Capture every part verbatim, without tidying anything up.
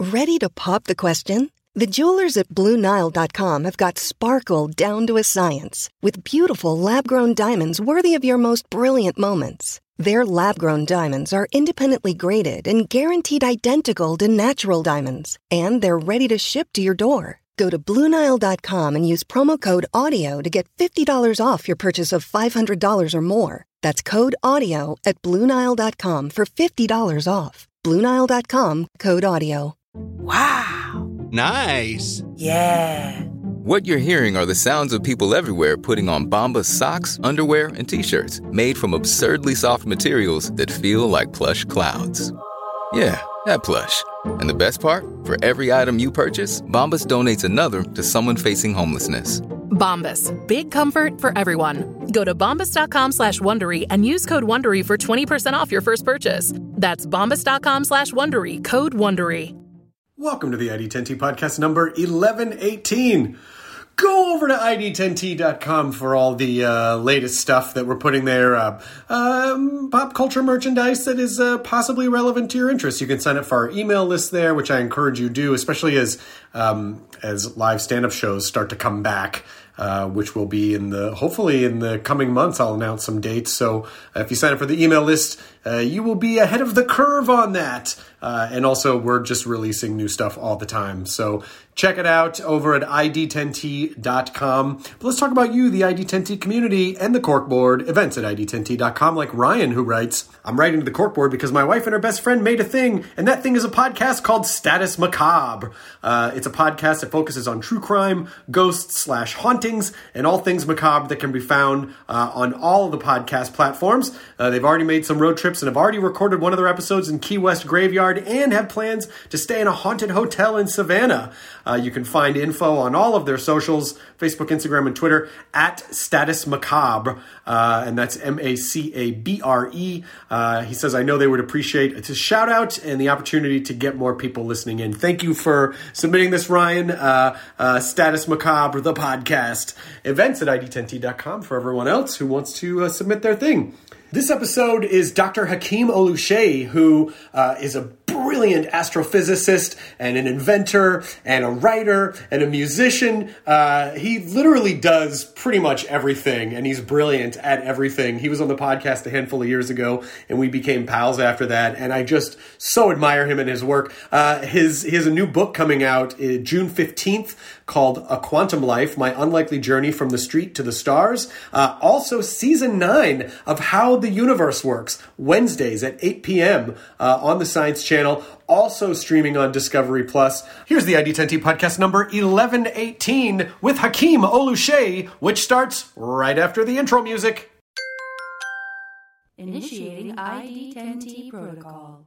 Ready to pop the question? The jewelers at Blue Nile dot com have got sparkle down to a science with beautiful lab-grown diamonds worthy of your most brilliant moments. Their lab-grown diamonds are independently graded and guaranteed identical to natural diamonds, and they're ready to ship to your door. Go to Blue Nile dot com and use promo code AUDIO to get fifty dollars off your purchase of five hundred dollars or more. That's code AUDIO at Blue Nile dot com for fifty dollars off. Blue Nile dot com, code AUDIO. Wow. Nice. Yeah. What you're hearing are the sounds of people everywhere putting on Bombas socks, underwear, and T-shirts made from absurdly soft materials that feel like plush clouds. Yeah, that plush. And the best part? For every item you purchase, Bombas donates another to someone facing homelessness. Bombas. Big comfort for everyone. Go to bombas dot com slash Wondery and use code WONDERY for twenty percent off your first purchase. That's bombas dot com slash Wondery. Code WONDERY. Welcome to the I D ten T podcast number eleven eighteen. Go over to I D ten T dot com for all the uh, latest stuff that we're putting there. Uh, um, pop culture merchandise that is uh, possibly relevant to your interests. You can sign up for our email list there, which I encourage you to do, especially as um, as live stand-up shows start to come back. Uh, which will be in the, hopefully in the coming months. I'll announce some dates. So uh, if you sign up for the email list, uh, you will be ahead of the curve on that. Uh, and also, we're just releasing new stuff all the time. So check it out over at I D ten T dot com. But let's talk about you, the I D ten T community, and the Corkboard, events at I D ten T dot com, like Ryan, who writes, I'm writing to the Corkboard because my wife and her best friend made a thing, and that thing is a podcast called Status Macabre. Uh, it's a podcast that focuses on true crime, ghosts slash hauntings, and all things macabre that can be found uh, on all of the podcast platforms. Uh, they've already made some road trips and have already recorded one of their episodes in Key West Graveyard and have plans to stay in a haunted hotel in Savannah. Uh, you can find info on all of their socials, Facebook, Instagram, and Twitter, at Status Macabre, uh, and that's M A C A B R E. Uh, he says, I know they would appreciate it's a shout out and the opportunity to get more people listening in. Thank you for submitting this, Ryan. Uh, uh, Status Macabre, the podcast. Events at I D ten T dot com for everyone else who wants to uh, submit their thing. This episode is Doctor Hakeem Oluseyi, who uh, is a brilliant astrophysicist and an inventor and a writer and a musician. Uh, he literally does pretty much everything, and he's brilliant at everything. He was on the podcast a handful of years ago, and we became pals after that, and I just so admire him and his work. Uh, his He has a new book coming out uh, June fifteenth called A Quantum Life, My Unlikely Journey from the Street to the Stars. Uh, also, season nine of How the Universe Works, Wednesdays at eight p.m. Uh, on the Science Channel, also streaming on Discovery Plus. Here's the I D ten T podcast number eleven eighteen with Hakeem Oluseyi, which starts right after the intro music. Initiating I D ten T protocol.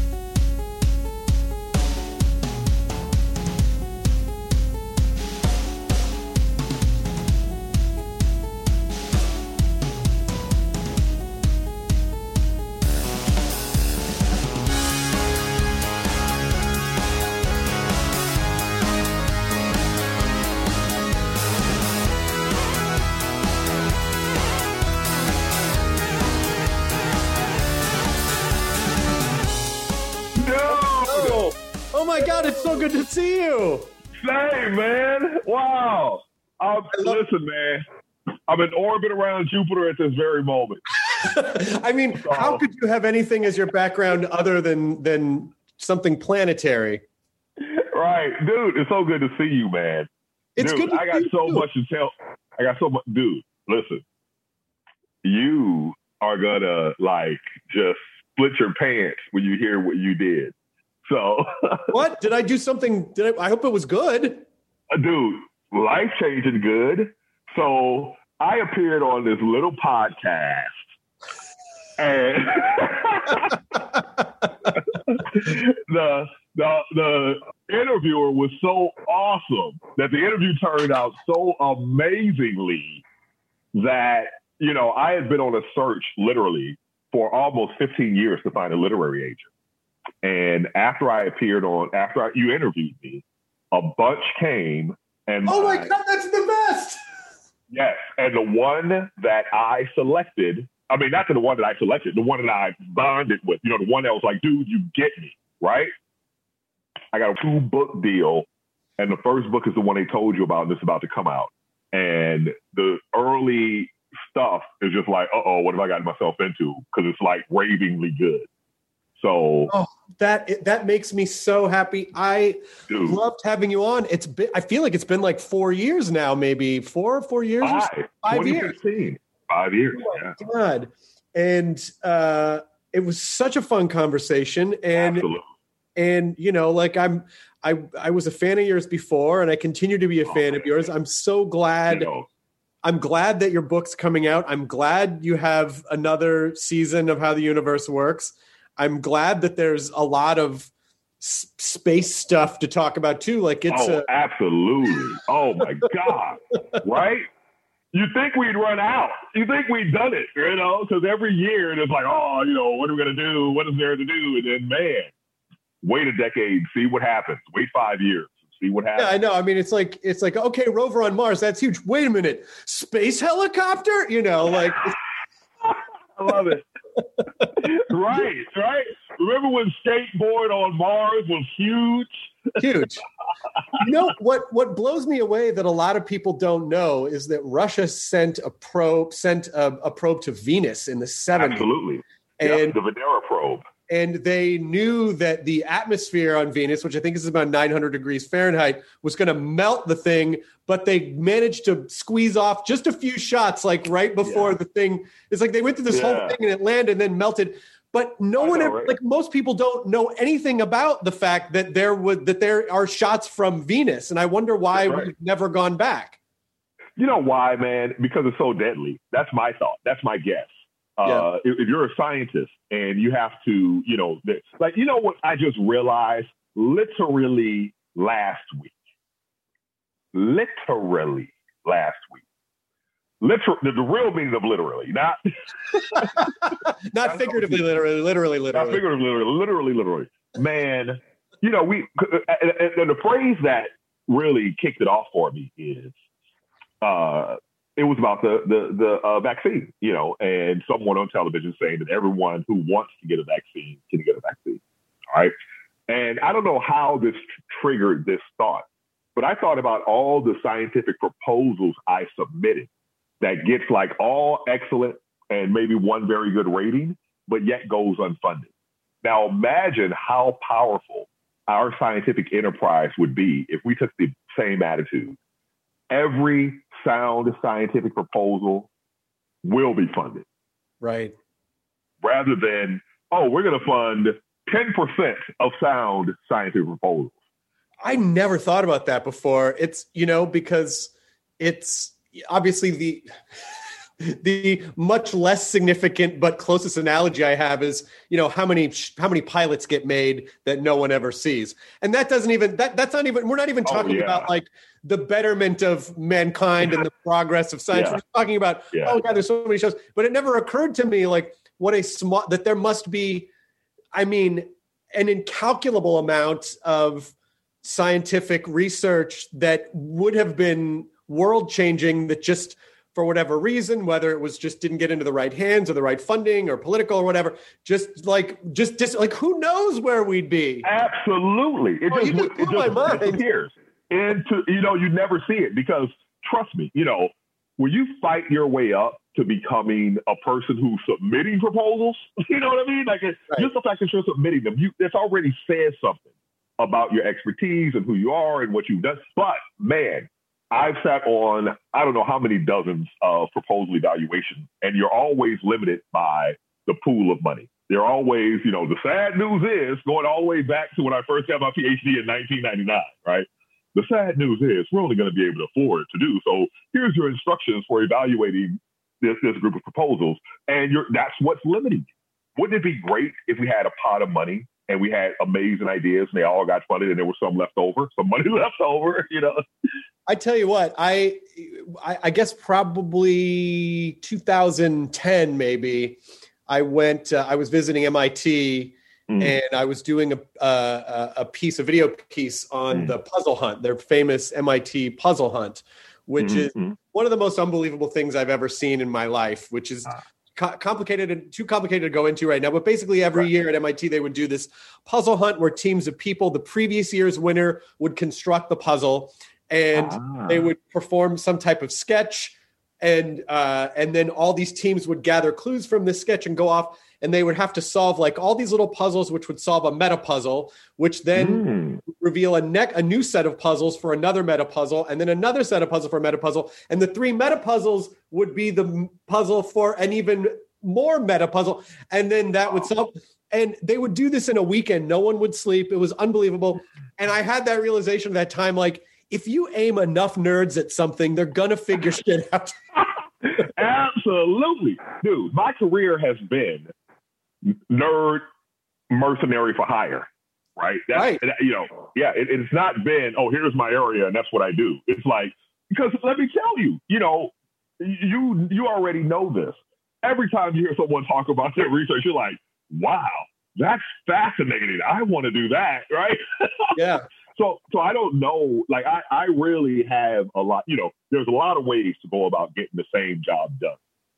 Oh my God, it's so good to see you. Same, man. Wow. Um, listen, man, I'm in orbit around Jupiter at this very moment. I mean, so, how could you have anything as your background other than than something planetary? Right. Dude, it's so good to see you, man. It's dude, good to I got see so you. much to tell. I got so much. Dude, listen. You are going to, like, just split your pants when you hear what you did. So what did I do? Something? Did I? I hope it was good, uh, dude. Life changing good. So I appeared on this little podcast, and the the the interviewer was so awesome that the interview turned out so amazingly that you know I had been on a search literally for almost fifteen years to find a literary agent. And after I appeared on, after I, you interviewed me, a bunch came and oh my my, God, that's the best. Yes, and the one that I selected, I mean, not the one that I selected, the one that I bonded with, you know, the one that was like, dude, you get me, right? I got a two book deal, and the first book is the one they told you about, and it's about to come out. And the early stuff is just like, uh oh, what have I gotten myself into? Because it's like ravingly good. So oh, that that makes me so happy. I dude. loved having you on. It's been, I feel like it's been like four years now, maybe four, four years, five, five years, five years. Oh my yeah. God. And uh, it was such a fun conversation. And Absolutely. and you know, like I'm, I I was a fan of yours before, and I continue to be a oh, fan man. of yours. I'm so glad. You know. I'm glad that your book's coming out. I'm glad you have another season of How the Universe Works. I'm glad that there's a lot of s- space stuff to talk about too. Like it's oh, a- absolutely. Oh my God. Right? You think we'd run out. You think we'd done it, you know, because every year it's like, oh, you know, what are we going to do? What is there to do? And then, man, wait a decade, see what happens. Wait five years, see what happens. Yeah, I know. I mean, it's like, it's like, okay, rover on Mars, that's huge. Wait a minute, space helicopter? You know, like. I love it. right, right. Remember when skateboard on Mars was huge? Huge. You know what? What blows me away that a lot of people don't know is that Russia sent a probe, sent a, a probe to Venus in the seventies. Absolutely, and yep, the Venera probe. And they knew that the atmosphere on Venus, which I think is about nine hundred degrees Fahrenheit, was going to melt the thing, but they managed to squeeze off just a few shots, like right before yeah. the thing. It's like they went through this yeah. whole thing and it landed and then melted. But no I one, know, ever, right? like most people don't know anything about the fact that there would that there are shots from Venus. And I wonder why right. we've never gone back. You know why, man? Because it's so deadly. That's my thought. That's my guess. Uh, yeah. if, if you're a scientist and you have to, you know, like, you know what I just realized literally last week, literally last week, literally, the, the real meaning of literally, not, not figuratively, literally, literally, literally, not figuratively, literally, literally, literally, man, you know, we, and, and the phrase that really kicked it off for me is, uh, it was about the the the uh, vaccine, you know, and someone on television saying that everyone who wants to get a vaccine can get a vaccine. All right. And I don't know how this tr- triggered this thought, but I thought about all the scientific proposals I submitted that gets like all excellent and maybe one very good rating, but yet goes unfunded. Now imagine how powerful our scientific enterprise would be if we took the same attitude. Every sound scientific proposal will be funded. Right. Rather than, oh, we're going to fund ten percent of sound scientific proposals. I never thought about that before. It's, you know, because it's obviously the the much less significant but closest analogy I have is, you know, how many how many pilots get made that no one ever sees. And that doesn't even that that's not even we're not even talking oh, yeah. about like the betterment of mankind and the progress of science. Yeah. We're talking about, yeah. oh God, there's so many shows. But it never occurred to me like what a small that there must be, I mean, an incalculable amount of scientific research that would have been world changing that just for whatever reason, whether it was just didn't get into the right hands or the right funding or political or whatever, just like, just dis- like, who knows where we'd be? Absolutely. It oh, just, just it just disappears. And to, you know, you never see it because trust me, you know, when you fight your way up to becoming a person who's submitting proposals, you know what I mean? Like right. just the fact that you're submitting them, you, it's already says something about your expertise and who you are and what you've done. But man, I've sat on, I don't know how many dozens of proposal evaluations, and you're always limited by the pool of money. They're always, you know, the sad news is, going all the way back to when I first got my PhD in nineteen ninety-nine, right? The sad news is we're only going to be able to afford to do. So here's your instructions for evaluating this, this group of proposals. And you're, that's what's limiting you. Wouldn't it be great if we had a pot of money and we had amazing ideas and they all got funded and there was some left over, some money left over, you know? I tell you what, I, I, I guess probably two thousand ten, maybe, I went, uh, I was visiting M I T mm. and I was doing a, a, a piece, a video piece on mm. the puzzle hunt, their famous M I T puzzle hunt, which mm-hmm. is one of the most unbelievable things I've ever seen in my life, which is ah. co- complicated and too complicated to go into right now. But basically, every Right. year at M I T, they would do this puzzle hunt where teams of people, the previous year's winner, would construct the puzzle, and Ah. they would perform some type of sketch, and uh, and then all these teams would gather clues from this sketch and go off, and they would have to solve like all these little puzzles, which would solve a meta puzzle, which then Mm. reveal a neck a new set of puzzles for another meta puzzle, and then another set of puzzle for a meta puzzle, and the three meta puzzles would be the m- puzzle for an even more meta puzzle, and then that would solve. And they would do this in a weekend. No one would sleep. It was unbelievable. And I had that realization at that time, like, if you aim enough nerds at something, they're gonna figure shit out. Absolutely. Dude, my career has been nerd mercenary for hire, right? That's, Right. You know, yeah, it, it's not been, oh, here's my area and that's what I do. It's like, because let me tell you, you know, you you already know this. Every time you hear someone talk about their research, you're like, wow, that's fascinating. I want to do that, right? Yeah. So, so I don't know. Like, I, I really have a lot. You know, there's a lot of ways to go about getting the same job done,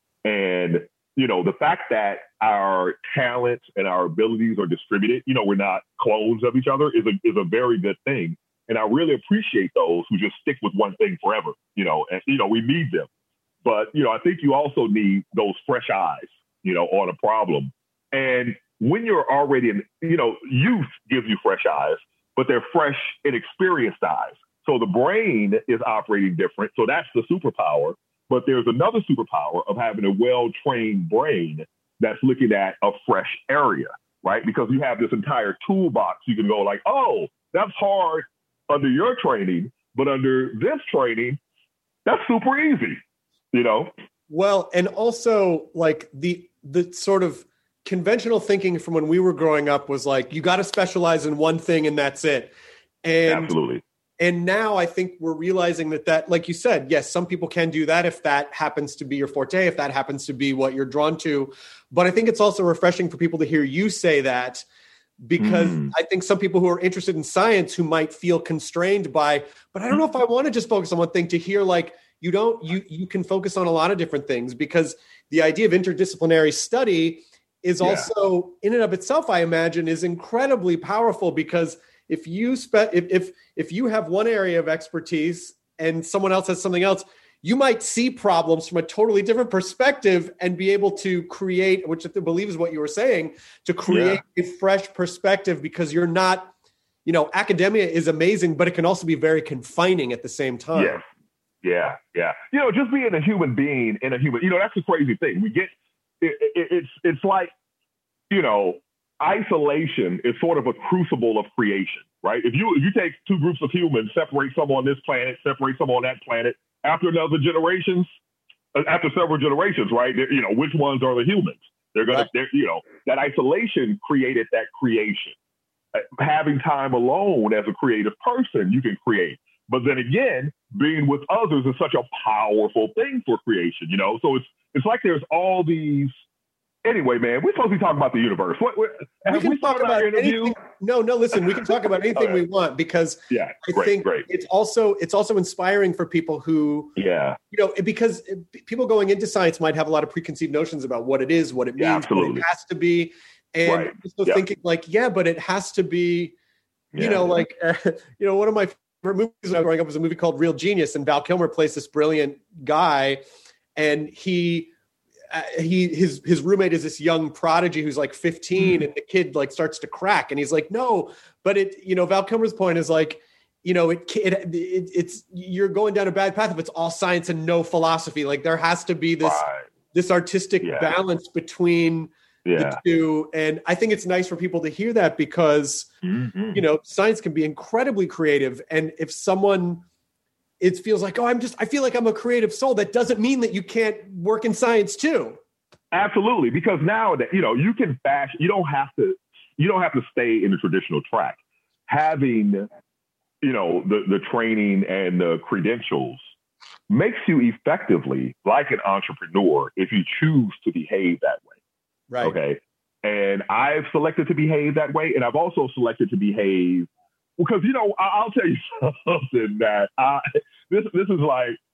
and you know, the fact that our talents and our abilities are distributed. You know, we're not clones of each other is a is a very good thing, and I really appreciate those who just stick with one thing forever. You know, and you know, we need them, but you know, I think you also need those fresh eyes. You know, on a problem, and when you're already in, you know, youth gives you fresh eyes, but they're fresh, inexperienced eyes. So the brain is operating different. So that's the superpower. But there's another superpower of having a well-trained brain that's looking at a fresh area, right? Because you have this entire toolbox. You can go like, oh, that's hard under your training, but under this training, that's super easy, you know? Well, and also like the the sort of conventional thinking from when we were growing up was like, you got to specialize in one thing and that's it. And, Absolutely. And now I think we're realizing that that, like you said, yes, some people can do that if that happens to be your forte, if that happens to be what you're drawn to. But I think it's also refreshing for people to hear you say that, because mm. I think some people who are interested in science who might feel constrained by, but I don't know if I want to just focus on one thing, to hear like, you don't, you, you can focus on a lot of different things, because the idea of interdisciplinary study is yeah. also in and of itself, I imagine, is incredibly powerful, because if you spe- if, if if you have one area of expertise and someone else has something else, you might see problems from a totally different perspective and be able to create, which I believe is what you were saying, to create yeah. a fresh perspective, because you're not, you know, academia is amazing, but it can also be very confining at the same time. Yeah, yeah, yeah. You know, just being a human being in a human, you know, that's the crazy thing. We get, it, it, it's it's like, you know, isolation is sort of a crucible of creation, right? If you if you take two groups of humans, separate some on this planet, separate some on that planet, after another generations, after several generations, right? You know, which ones are the humans? They're gonna, they're, you know, that isolation created that creation. Having time alone as a creative person, you can create. But then again, being with others is such a powerful thing for creation, you know? So it's it's like there's all these. Anyway, man, we're supposed to be talking about the universe. What, what, we can we talk about anything. No, no, listen, we can talk about anything okay. we want, because yeah, I great, think great. it's also it's also inspiring for people who, yeah, you know, because people going into science might have a lot of preconceived notions about what it is, what it means, yeah, what it has to be, and right. so yeah. thinking like, yeah, but it has to be, you yeah. know, like, uh, you know, one of my favorite movies when I was growing up was a movie called Real Genius, and Val Kilmer plays this brilliant guy, and he. Uh, he his his roommate is this young prodigy who's like fifteen, mm. and the kid like starts to crack, and he's like, no, but it, you know, Val Kilmer's point is like, you know, it, it, it it's you're going down a bad path if it's all science and no philosophy. Like there has to be this right. this artistic yeah. balance between yeah. the two, and I think it's nice for people to hear that, because mm-hmm. you know, science can be incredibly creative, and if someone it feels like, oh, I'm just, I feel like I'm a creative soul. That doesn't mean that you can't work in science too. Absolutely. Because now that, you know, you can fashion, you don't have to, you don't have to stay in the traditional track. Having, you know, the, the training and the credentials makes you effectively like an entrepreneur if you choose to behave that way. Right. Okay. And I've selected to behave that way. And I've also selected to behave because, you know, I'll tell you something that I, this this is like,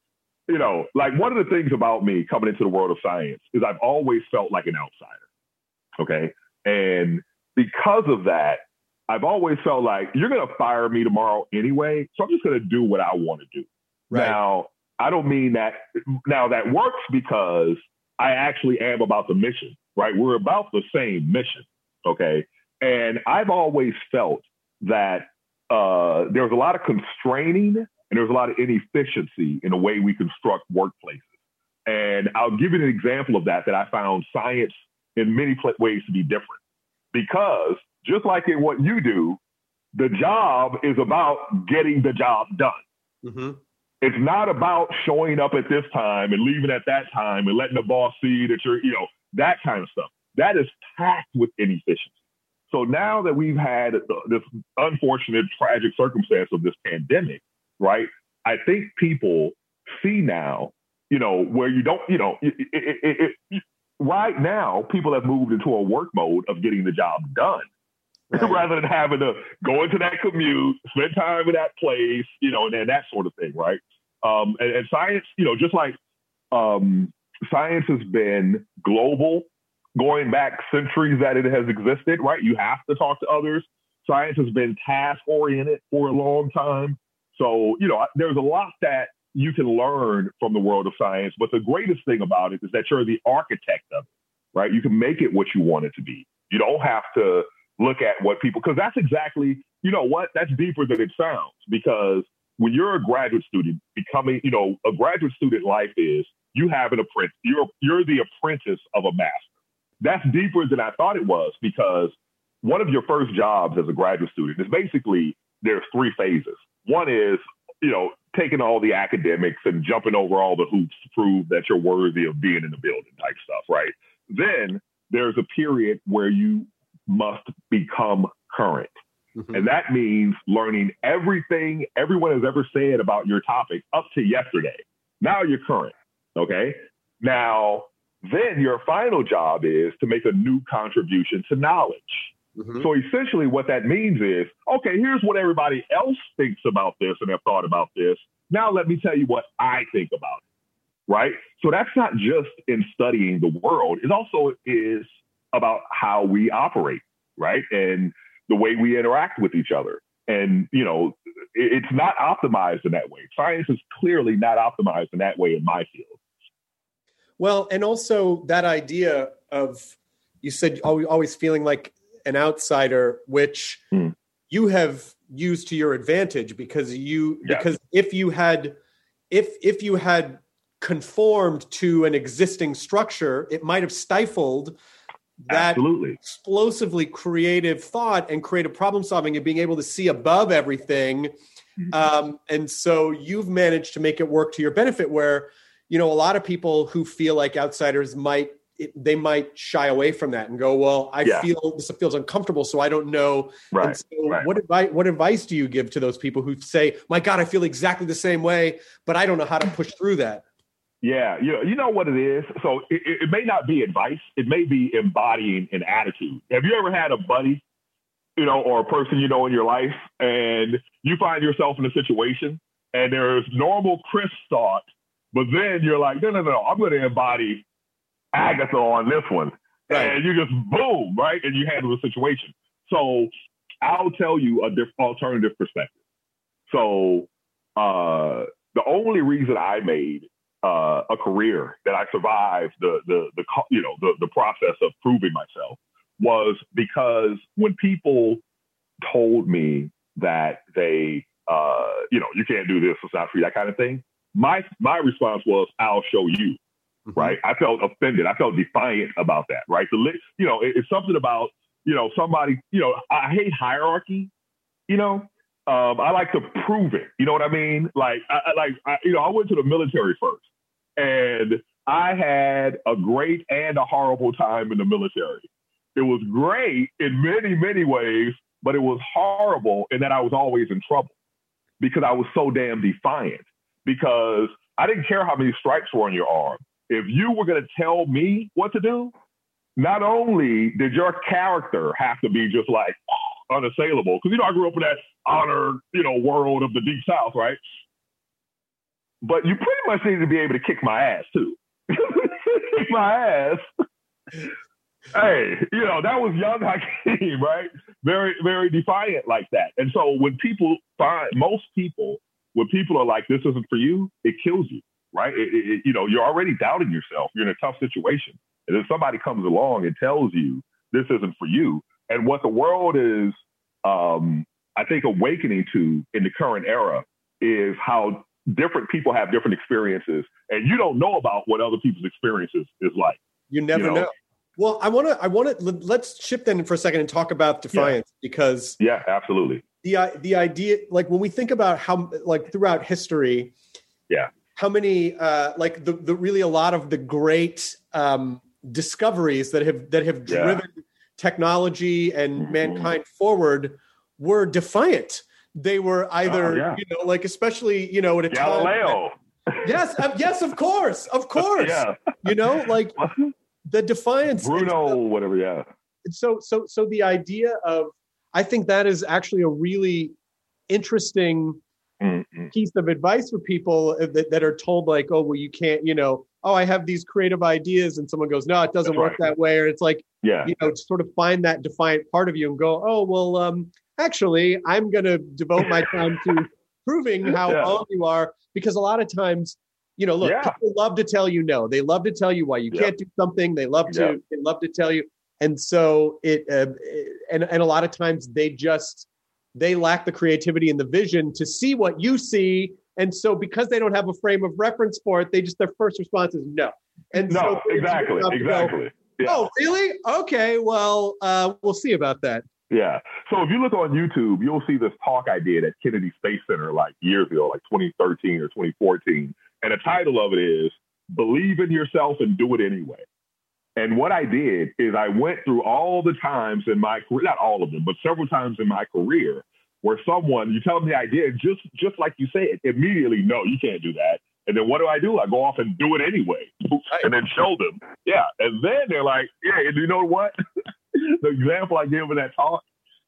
you know, like one of the things about me coming into the world of science is I've always felt like an outsider. Okay. And because of that, I've always felt like you're going to fire me tomorrow anyway. So I'm just going to do what I want to do. Right. Now, I don't mean that. Now that works because I actually am about the mission, right? We're about the same mission. Okay. And I've always felt that uh, there's a lot of constraining and there's a lot of inefficiency in the way we construct workplaces. And I'll give you an example of that, that I found science in many ways to be different. Because just like in what you do, the job is about getting the job done. Mm-hmm. It's not about showing up at this time and leaving at that time and letting the boss see that you're, you know, that kind of stuff. That is packed with inefficiency. So now that we've had this unfortunate, tragic circumstance of this pandemic, right? I think people see now, you know, where you don't, you know, it, it, it, it, right now, people have moved into a work mode of getting the job done. Right. Rather than having to go into that commute, spend time in that place, you know, and, and that sort of thing, right? Um, and, and science, you know, just like um, science has been global, going back centuries that it has existed, right? You have to talk to others. Science has been task-oriented for a long time. So, you know, there's a lot that you can learn from the world of science, but the greatest thing about it is that you're the architect of it, right? You can make it what you want it to be. You don't have to look at what people, because that's exactly, you know what, that's deeper than it sounds. Because when you're a graduate student, becoming, you know, a graduate student life is, you have an apprentice, you're, you're the apprentice of a master. That's deeper than I thought it was, because one of your first jobs as a graduate student is basically, there's three phases. One is, you know, taking all the academics and jumping over all the hoops to prove that you're worthy of being in the building type stuff, right? Then there's a period where you must become current. Mm-hmm. And that means learning everything everyone has ever said about your topic up to yesterday. Now you're current, okay? Now, then your final job is to make a new contribution to knowledge. Mm-hmm. So essentially what that means is, okay, here's what everybody else thinks about this and have thought about this. Now let me tell you what I think about it, right? So that's not just in studying the world. It also is about how we operate, right? And the way we interact with each other. And, you know, it's not optimized in that way. Science is clearly not optimized in that way in my field. Well, and also that idea of, you said always feeling like an outsider, which mm. you have used to your advantage, because you, yeah. because if you had, if, if you had conformed to an existing structure, it might have stifled that Absolutely. explosively creative thought and creative problem solving and being able to see above everything. Um, and so you've managed to make it work to your benefit, where, you know, a lot of people who feel like outsiders might, it, they might shy away from that and go, well, I yeah. feel this feels uncomfortable, so I don't know. Right. And so right. what advice, what advice do you give to those people who say, my God, I feel exactly the same way, but I don't know how to push through that? Yeah, you know, you know what it is? So it, it may not be advice. It may be embodying an attitude. Have you ever had a buddy, you know, or a person you know in your life, and you find yourself in a situation and there's normal Chris thought, but then you're like, no, no, no, I'm going to embody Agatha on this one. Right. And you just boom, right? And you handle the situation. So I'll tell you a diff- alternative perspective. So uh, the only reason I made Uh, a career, that I survived the, the, the, you know, the, the process of proving myself, was because when people told me that they, uh, you know, you can't do this, it's not for you, that kind of thing, my, my response was, I'll show you, mm-hmm. right? I felt offended. I felt defiant about that, right? The, you know, it, it's something about, you know, somebody, you know, I hate hierarchy, you know, Um, I like to prove it. You know what I mean? Like, I, like I, you know, I went to the military first, and I had a great and a horrible time in the military. It was great in many, many ways, but it was horrible in that I was always in trouble because I was so damn defiant. Because I didn't care how many stripes were on your arm. If you were going to tell me what to do, not only did your character have to be just like unassailable, because, you know, I grew up in that honor, you know, world of the Deep South, right? but you pretty much need to be able to kick my ass too. Kick my ass. Hey, you know, that was young Hakeem, right? Very, very defiant like that. And so when people find, most people, when people are like, this isn't for you, it kills you, right? It, it, you know, you're already doubting yourself. You're in a tough situation. And then somebody comes along and tells you this isn't for you. And what the world is, um, I think, awakening to in the current era is how different people have different experiences. And you don't know about what other people's experiences is like. You never you know? know. Well, I want to, I want to, let's shift then for a second and talk about defiance yeah. because. Yeah, absolutely. The, the idea, like when we think about how, like throughout history. Yeah. How many, uh, like the, the really a lot of the great um, discoveries that have, that have driven yeah. technology and mm-hmm. mankind forward were defiant. They were either, oh, yeah. you know, like especially, you know, at a Galileo. time. Yes, uh, yes, of course, of course. yeah. You know, like the defiance. Bruno, the, whatever, yeah. So, so, so the idea of, I think that is actually a really interesting mm-hmm. piece of advice for people that, that are told like, oh, well, you can't, you know, oh, I have these creative ideas, and someone goes, no, it doesn't That's work right. that way. Or it's like, yeah. you know, to sort of find that defiant part of you and go, oh, well, um, actually, I'm going to devote my time to proving how yeah. wrong you are. Because a lot of times, you know, look, yeah. people love to tell you no. They love to tell you why you yeah. can't do something. They love to, yeah. they love to tell you. And so it, uh, and, and a lot of times they just, they lack the creativity and the vision to see what you see. And so because they don't have a frame of reference for it, they just, their first response is no. And no, so exactly, exactly. Go, yeah. Oh, really? Okay, well, uh, we'll see about that. Yeah. So if you look on YouTube, you'll see this talk I did at Kennedy Space Center like years ago, like twenty thirteen or twenty fourteen. And the title of it is Believe in Yourself and Do It Anyway. And what I did is I went through all the times in my career, not all of them, but several times in my career where someone, you tell them the idea, just, just like you said, immediately, no, you can't do that. And then what do I do? I go off and do it anyway and then show them. Yeah. And then they're like, yeah, and you know what? The example I gave in that talk,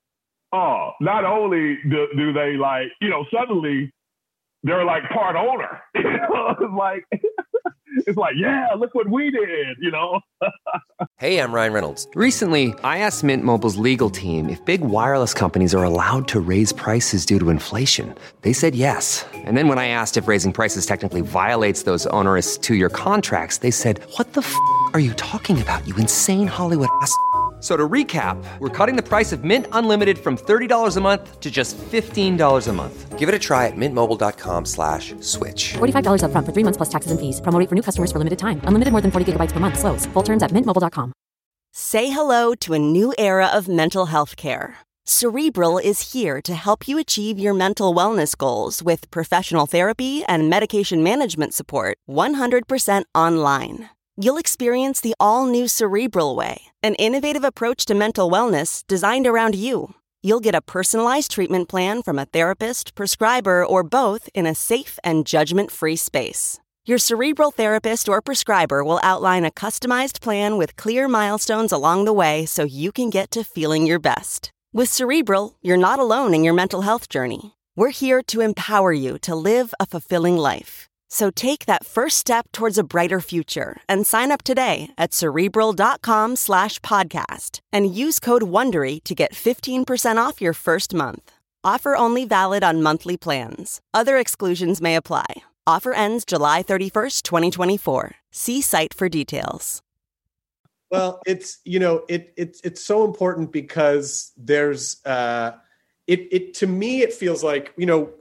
oh, not only do, do they like, you know, suddenly they're like part owner. You know, it's like, it's like, yeah, look what we did, you know? Hey, I'm Ryan Reynolds. Recently, I asked Mint Mobile's legal team if big wireless companies are allowed to raise prices due to inflation. They said yes. And then when I asked if raising prices technically violates those onerous two-year contracts, they said, what the f*** are you talking about, you insane Hollywood ass f- So to recap, we're cutting the price of Mint Unlimited from thirty dollars a month to just fifteen dollars a month. Give it a try at mintmobile.com slash switch. forty-five dollars up front for three months plus taxes and fees. Promo rate for new customers for limited time. Unlimited more than forty gigabytes per month. Slows full terms at mint mobile dot com. Say hello to a new era of mental health care. Cerebral is here to help you achieve your mental wellness goals with professional therapy and medication management support one hundred percent online. You'll experience the all-new Cerebral Way, an innovative approach to mental wellness designed around you. You'll get a personalized treatment plan from a therapist, prescriber, or both in a safe and judgment-free space. Your Cerebral therapist or prescriber will outline a customized plan with clear milestones along the way so you can get to feeling your best. With Cerebral, you're not alone in your mental health journey. We're here to empower you to live a fulfilling life. So take that first step towards a brighter future and sign up today at Cerebral.com slash podcast and use code WONDERY to get fifteen percent off your first month. Offer only valid on monthly plans. Other exclusions may apply. Offer ends July thirty-first, twenty twenty-four. See site for details. Well, it's, you know, it it's it's so important because there's uh it it to me it feels like, you know,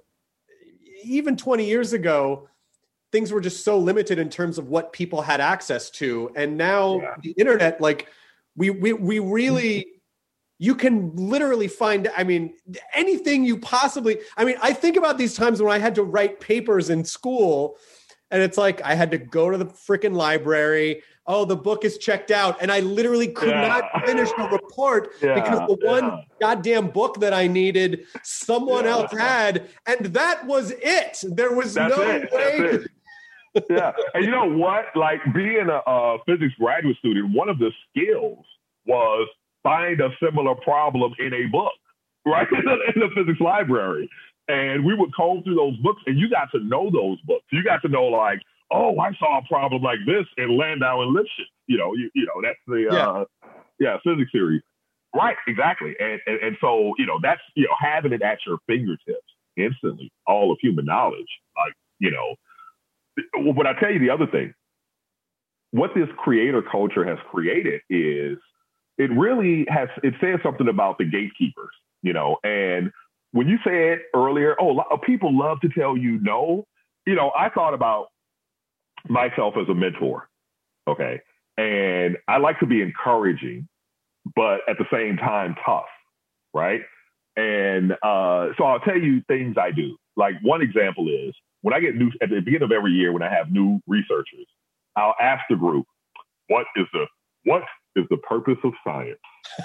even twenty years ago, things were just so limited in terms of what people had access to. And now yeah. the internet, like we, we, we really, you can literally find, I mean, anything you possibly, I mean, I think about these times when I had to write papers in school and it's like, I had to go to the freaking library. Oh, the book is checked out. And I literally could yeah. not finish a report yeah. because the one yeah. goddamn book that I needed, someone yeah. else had. And that was it. There was That's no it. way. Yeah. And you know what? Like being a, a physics graduate student, one of the skills was find a similar problem in a book, right? In the physics library. And we would comb through those books, and you got to know those books. You got to know, like, oh, I saw a problem like this in Landau and Lifshitz. You know, you, you know, that's the yeah. Uh, yeah physics series. Right, exactly. And, and and so, you know, that's, you know, having it at your fingertips instantly, all of human knowledge. Like, you know, but I tell you the other thing, what this creator culture has created is it really has, it says something about the gatekeepers, you know, and when you said earlier, oh, people love to tell you no, you know, I thought about myself as a mentor, okay? And I like to be encouraging, but at the same time, tough, right? And uh, so I'll tell you things I do. Like one example is when I get new, at the beginning of every year, when I have new researchers, I'll ask the group, what is the, what is the purpose of science?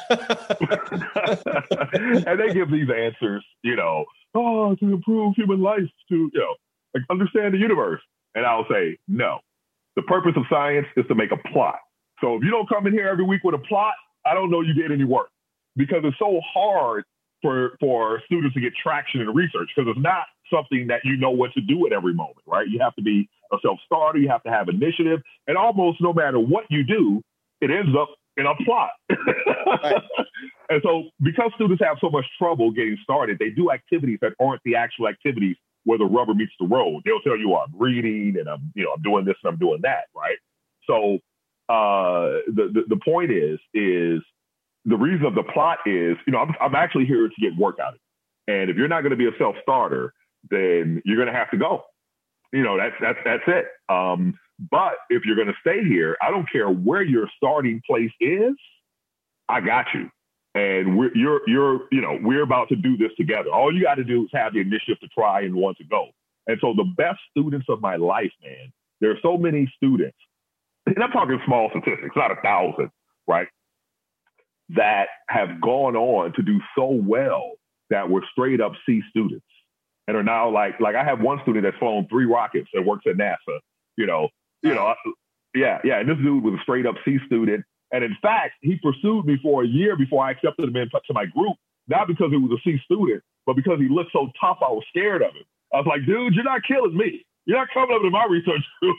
And they give these answers, you know, oh, to improve human life, to, you know, like understand the universe. And I'll say, no, the purpose of science is to make a plot. So if you don't come in here every week with a plot, I don't know you did any work, because it's so hard for for students to get traction in research, because it's not something that you know what to do at every moment, right? You have to be a self-starter, you have to have initiative, and almost no matter what you do, it ends up in a plot. Right. And so because students have so much trouble getting started, they do activities that aren't the actual activities where the rubber meets the road. They'll tell you, oh, I'm reading and I'm, you know, I'm doing this and I'm doing that, right? So Uh, the, the the point is is the reason of the plot is, you know, I'm I'm actually here to get work out of it. And if you're not going to be a self-starter, then you're going to have to go. You know, that's that's that's it. Um, but if you're going to stay here, I don't care where your starting place is. I got you. And we're you're you're you know we're about to do this together. All you got to do is have the initiative to try and want to go. And so the best students of my life, man, there are so many students. And I'm talking small statistics, not a thousand, right? That have gone on to do so well that were straight up C students and are now like, like I have one student that's flown three rockets and works at NASA, you know, you know, yeah, yeah. And this dude was a straight up C student. And in fact, he pursued me for a year before I accepted him into my group, not because he was a C student, but because he looked so tough, I was scared of him. I was like, dude, you're not killing me. You're not coming up to my research group.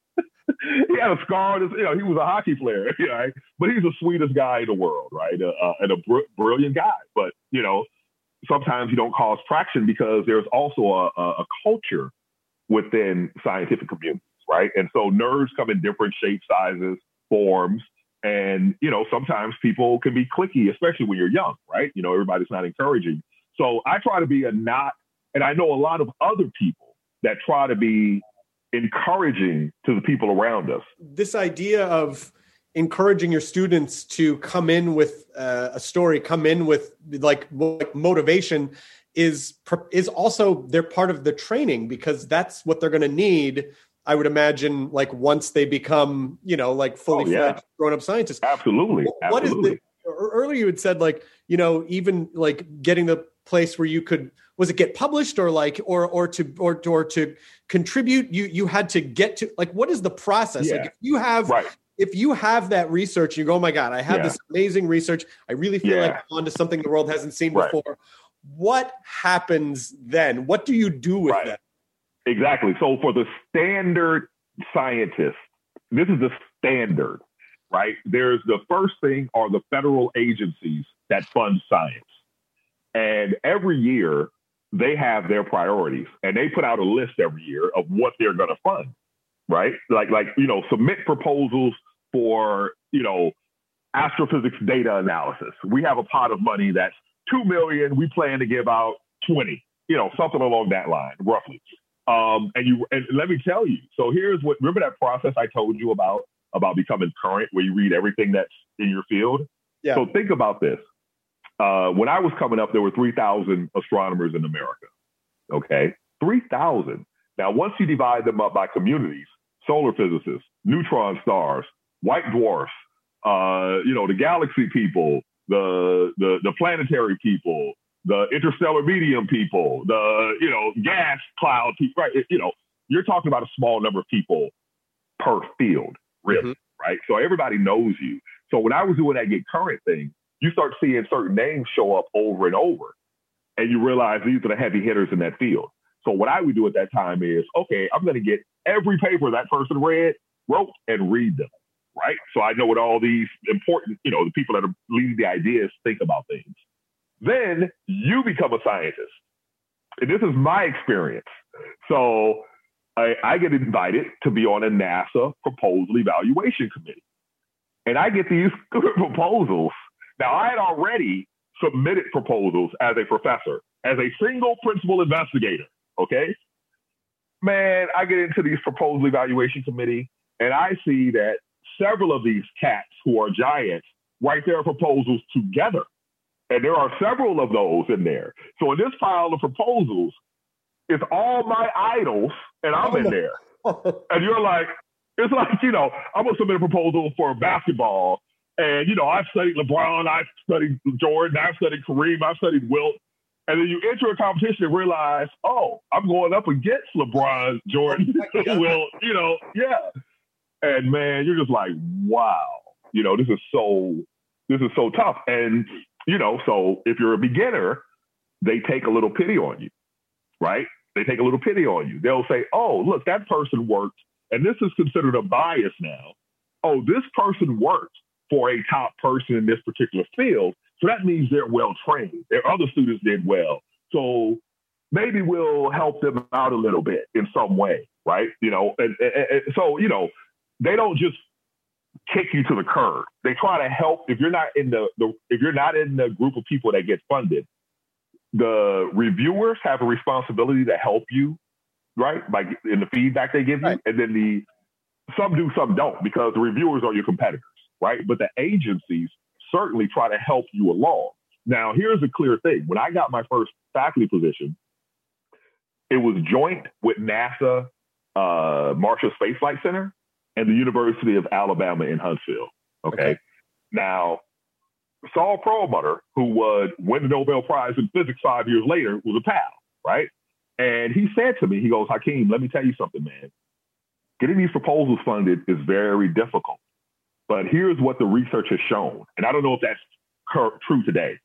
He had a scar. You know, he was a hockey player, right? But he's the sweetest guy in the world, right? Uh, uh, and a br- brilliant guy. But, you know, sometimes you don't cause traction because there's also a, a, a culture within scientific communities, right? And so nerds come in different shapes, sizes, forms. And, you know, sometimes people can be cliquey, especially when you're young, right? You know, everybody's not encouraging. So I try to be a not, and I know a lot of other people that try to be encouraging to the people around us. This idea of encouraging your students to come in with uh, a story, come in with like, like motivation is, is also, they're part of the training, because that's what they're going to need. I would imagine, like once they become, you know, like fully oh, yeah. fledged grown-up scientists. Absolutely. What Absolutely. is the, earlier you had said, like, you know, even like getting the place where you could, was it get published or like, or, or to, or, or to contribute, you, you had to get to, like, what is the process? Yeah. Like if you have, right. if you have that research, you go, oh my God, I have yeah. this amazing research. I really feel yeah. like I'm onto something the world hasn't seen right. before. What happens then? What do you do with right. that? Exactly. So for the standard scientist, this is the standard, right? There's the first thing are the federal agencies that fund science. And every year they have their priorities, and they put out a list every year of what they're going to fund, right? Like, like, you know, submit proposals for, you know, astrophysics data analysis. We have a pot of money that's two million. We plan to give out twenty, you know, something along that line, roughly. Um, and you, and let me tell you, so here's what, remember that process I told you about, about becoming current, where you read everything that's in your field? Yeah. So think about this. Uh, when I was coming up, there were three thousand astronomers in America. Okay. three thousand. Now, once you divide them up by communities, solar physicists, neutron stars, white dwarfs, uh, you know, the galaxy people, the, the, the planetary people, the interstellar medium people, the, you know, gas cloud people, right? It, you know, you're talking about a small number of people per field, really, mm-hmm. right? So everybody knows you. So when I was doing that Get Current thing, you start seeing certain names show up over and over. and you realize these are the heavy hitters in that field. So what I would do at that time is, okay, I'm going to get every paper that person read, wrote, and read them, right? So I know what all these important, you know, the people that are leading the ideas think about things. Then you become a scientist. And this is my experience. So I, I get invited to be on a NASA proposal evaluation committee. And I get these proposals. Now, I had already submitted proposals as a professor, as a single principal investigator, okay? Man, I get into these proposal evaluation committee, and I see that several of these cats who are giants write their proposals together. And there are several of those in there. So in this pile of proposals, it's all my idols, and I'm in there. And you're like, it's like, you know, I'm going to submit a proposal for basketball. And, you know, I've studied LeBron, I've studied Jordan, I've studied Kareem, I've studied Wilt. And then you enter a competition and realize, oh, I'm going up against LeBron, Jordan, Wilt, you know, yeah. And, man, you're just like, wow, you know, this is so, this is so tough. And, you know, so if you're a beginner, they take a little pity on you, right? They take a little pity on you. They'll say, oh, look, that person worked, and this is considered a bias now. Oh, this person worked for a top person in this particular field, so that means they're well-trained. Their other students did well. So maybe we'll help them out a little bit in some way, right? You know, and, and, and so, you know, they don't just kick you to the curb. They try to help. If you're not in the, the if you're not in the group of people that get funded, the reviewers have a responsibility to help you, right? Like in the feedback they give you, right. And then the some do, some don't, because the reviewers are your competitors, right? But the agencies certainly try to help you along. Now, here's a clear thing. When I got my first faculty position, it was joint with NASA uh, Marshall Space Flight Center and the University of Alabama in Huntsville. Okay. okay. Now, Saul Perlmutter, who would win the Nobel Prize in physics five years later, was a pal, right? And he said to me, he goes, Hakeem, let me tell you something, man. Getting these proposals funded is very difficult. But here's what the research has shown. And I don't know if that's cur- true today.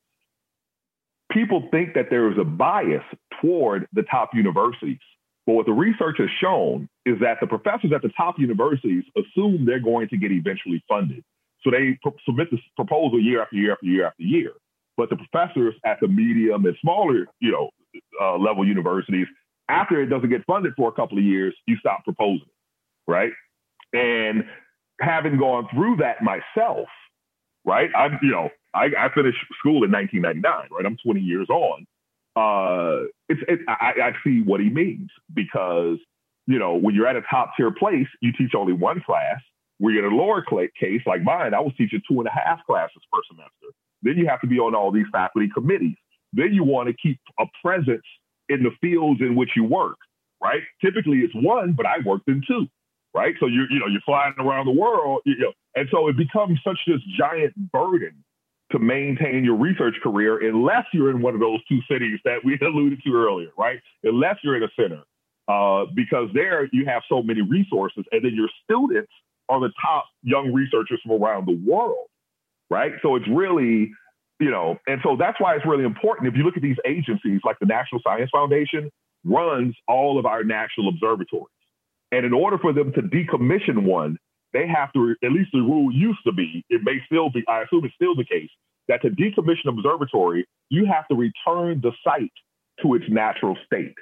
People think that there is a bias toward the top universities. But what the research has shown is that the professors at the top universities assume they're going to get eventually funded. So they pr- submit this proposal year after year after year after year. But the professors at the medium and smaller, you know, uh, level universities, after it doesn't get funded for a couple of years, you stop proposing, right? And having gone through that myself, right? I'm, you know, I, I finished school in nineteen ninety-nine, right? I'm twenty years on. Uh, it's, it, I, I see what he means, because, you know, when you're at a top tier place, you teach only one class. Where you're in a lower case like mine, I was teaching two and a half classes per semester. Then you have to be on all these faculty committees. Then you want to keep a presence in the fields in which you work, right? Typically it's one, but I worked in two, right? So you're, you know, you're flying around the world, you know, and so it becomes such this giant burden to maintain your research career unless you're in one of those two cities that we alluded to earlier, right? Unless you're in a center, uh, because there you have so many resources, and then your students are the top young researchers from around the world, right? So it's really, you know, and so that's why it's really important. If you look at these agencies, like the National Science Foundation runs all of our national observatories. And in order for them to decommission one, they have to, at least the rule used to be, it may still be, I assume it's still the case, that to decommission an observatory, you have to return the site to its natural state.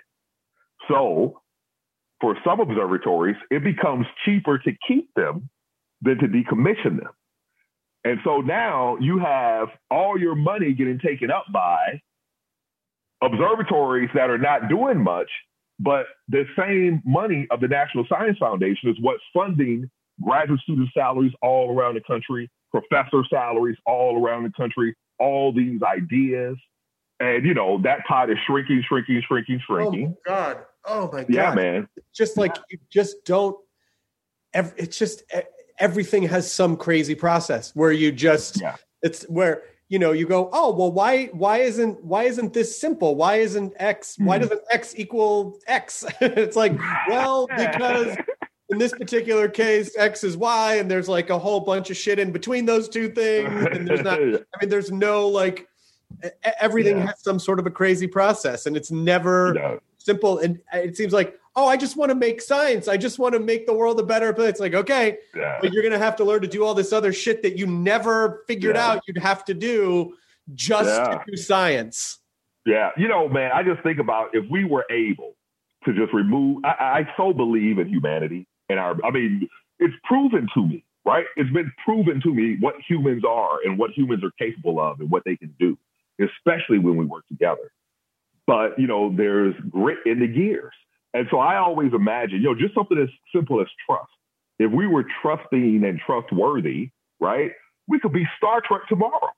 So for some observatories, it becomes cheaper to keep them than to decommission them. And so now you have all your money getting taken up by observatories that are not doing much, but the same money of the National Science Foundation is what's funding graduate student salaries all around the country, professor salaries all around the country, all these ideas. And, you know, that pot is shrinking, shrinking, shrinking, shrinking. Oh, God. Oh, my God. Yeah, man. It's just like you just don't, it's just everything has some crazy process where you just, yeah. it's where, you know, you go, oh, well, why, why isn't, why isn't this simple? Why isn't X, mm. why doesn't X equal X? It's like, well, because in this particular case, X is Y, and there's like a whole bunch of shit in between those two things. And there's not, I mean, there's no like, everything Yeah. has some sort of a crazy process, and it's never Yeah. simple. And it seems like, oh, I just want to make science. I just want to make the world a better place. It's like, okay, Yeah. but you're going to have to learn to do all this other shit that you never figured Yeah. out you'd have to do just Yeah. to do science. Yeah. You know, man, I just think about if we were able to just remove, I, I so believe in humanity and our, I mean, it's proven to me, right? It's been proven to me what humans are and what humans are capable of and what they can do, especially when we work together. But, you know, there's grit in the gears. And so I always imagine, you know, just something as simple as trust. If we were trusting and trustworthy, right, we could be Star Trek tomorrow.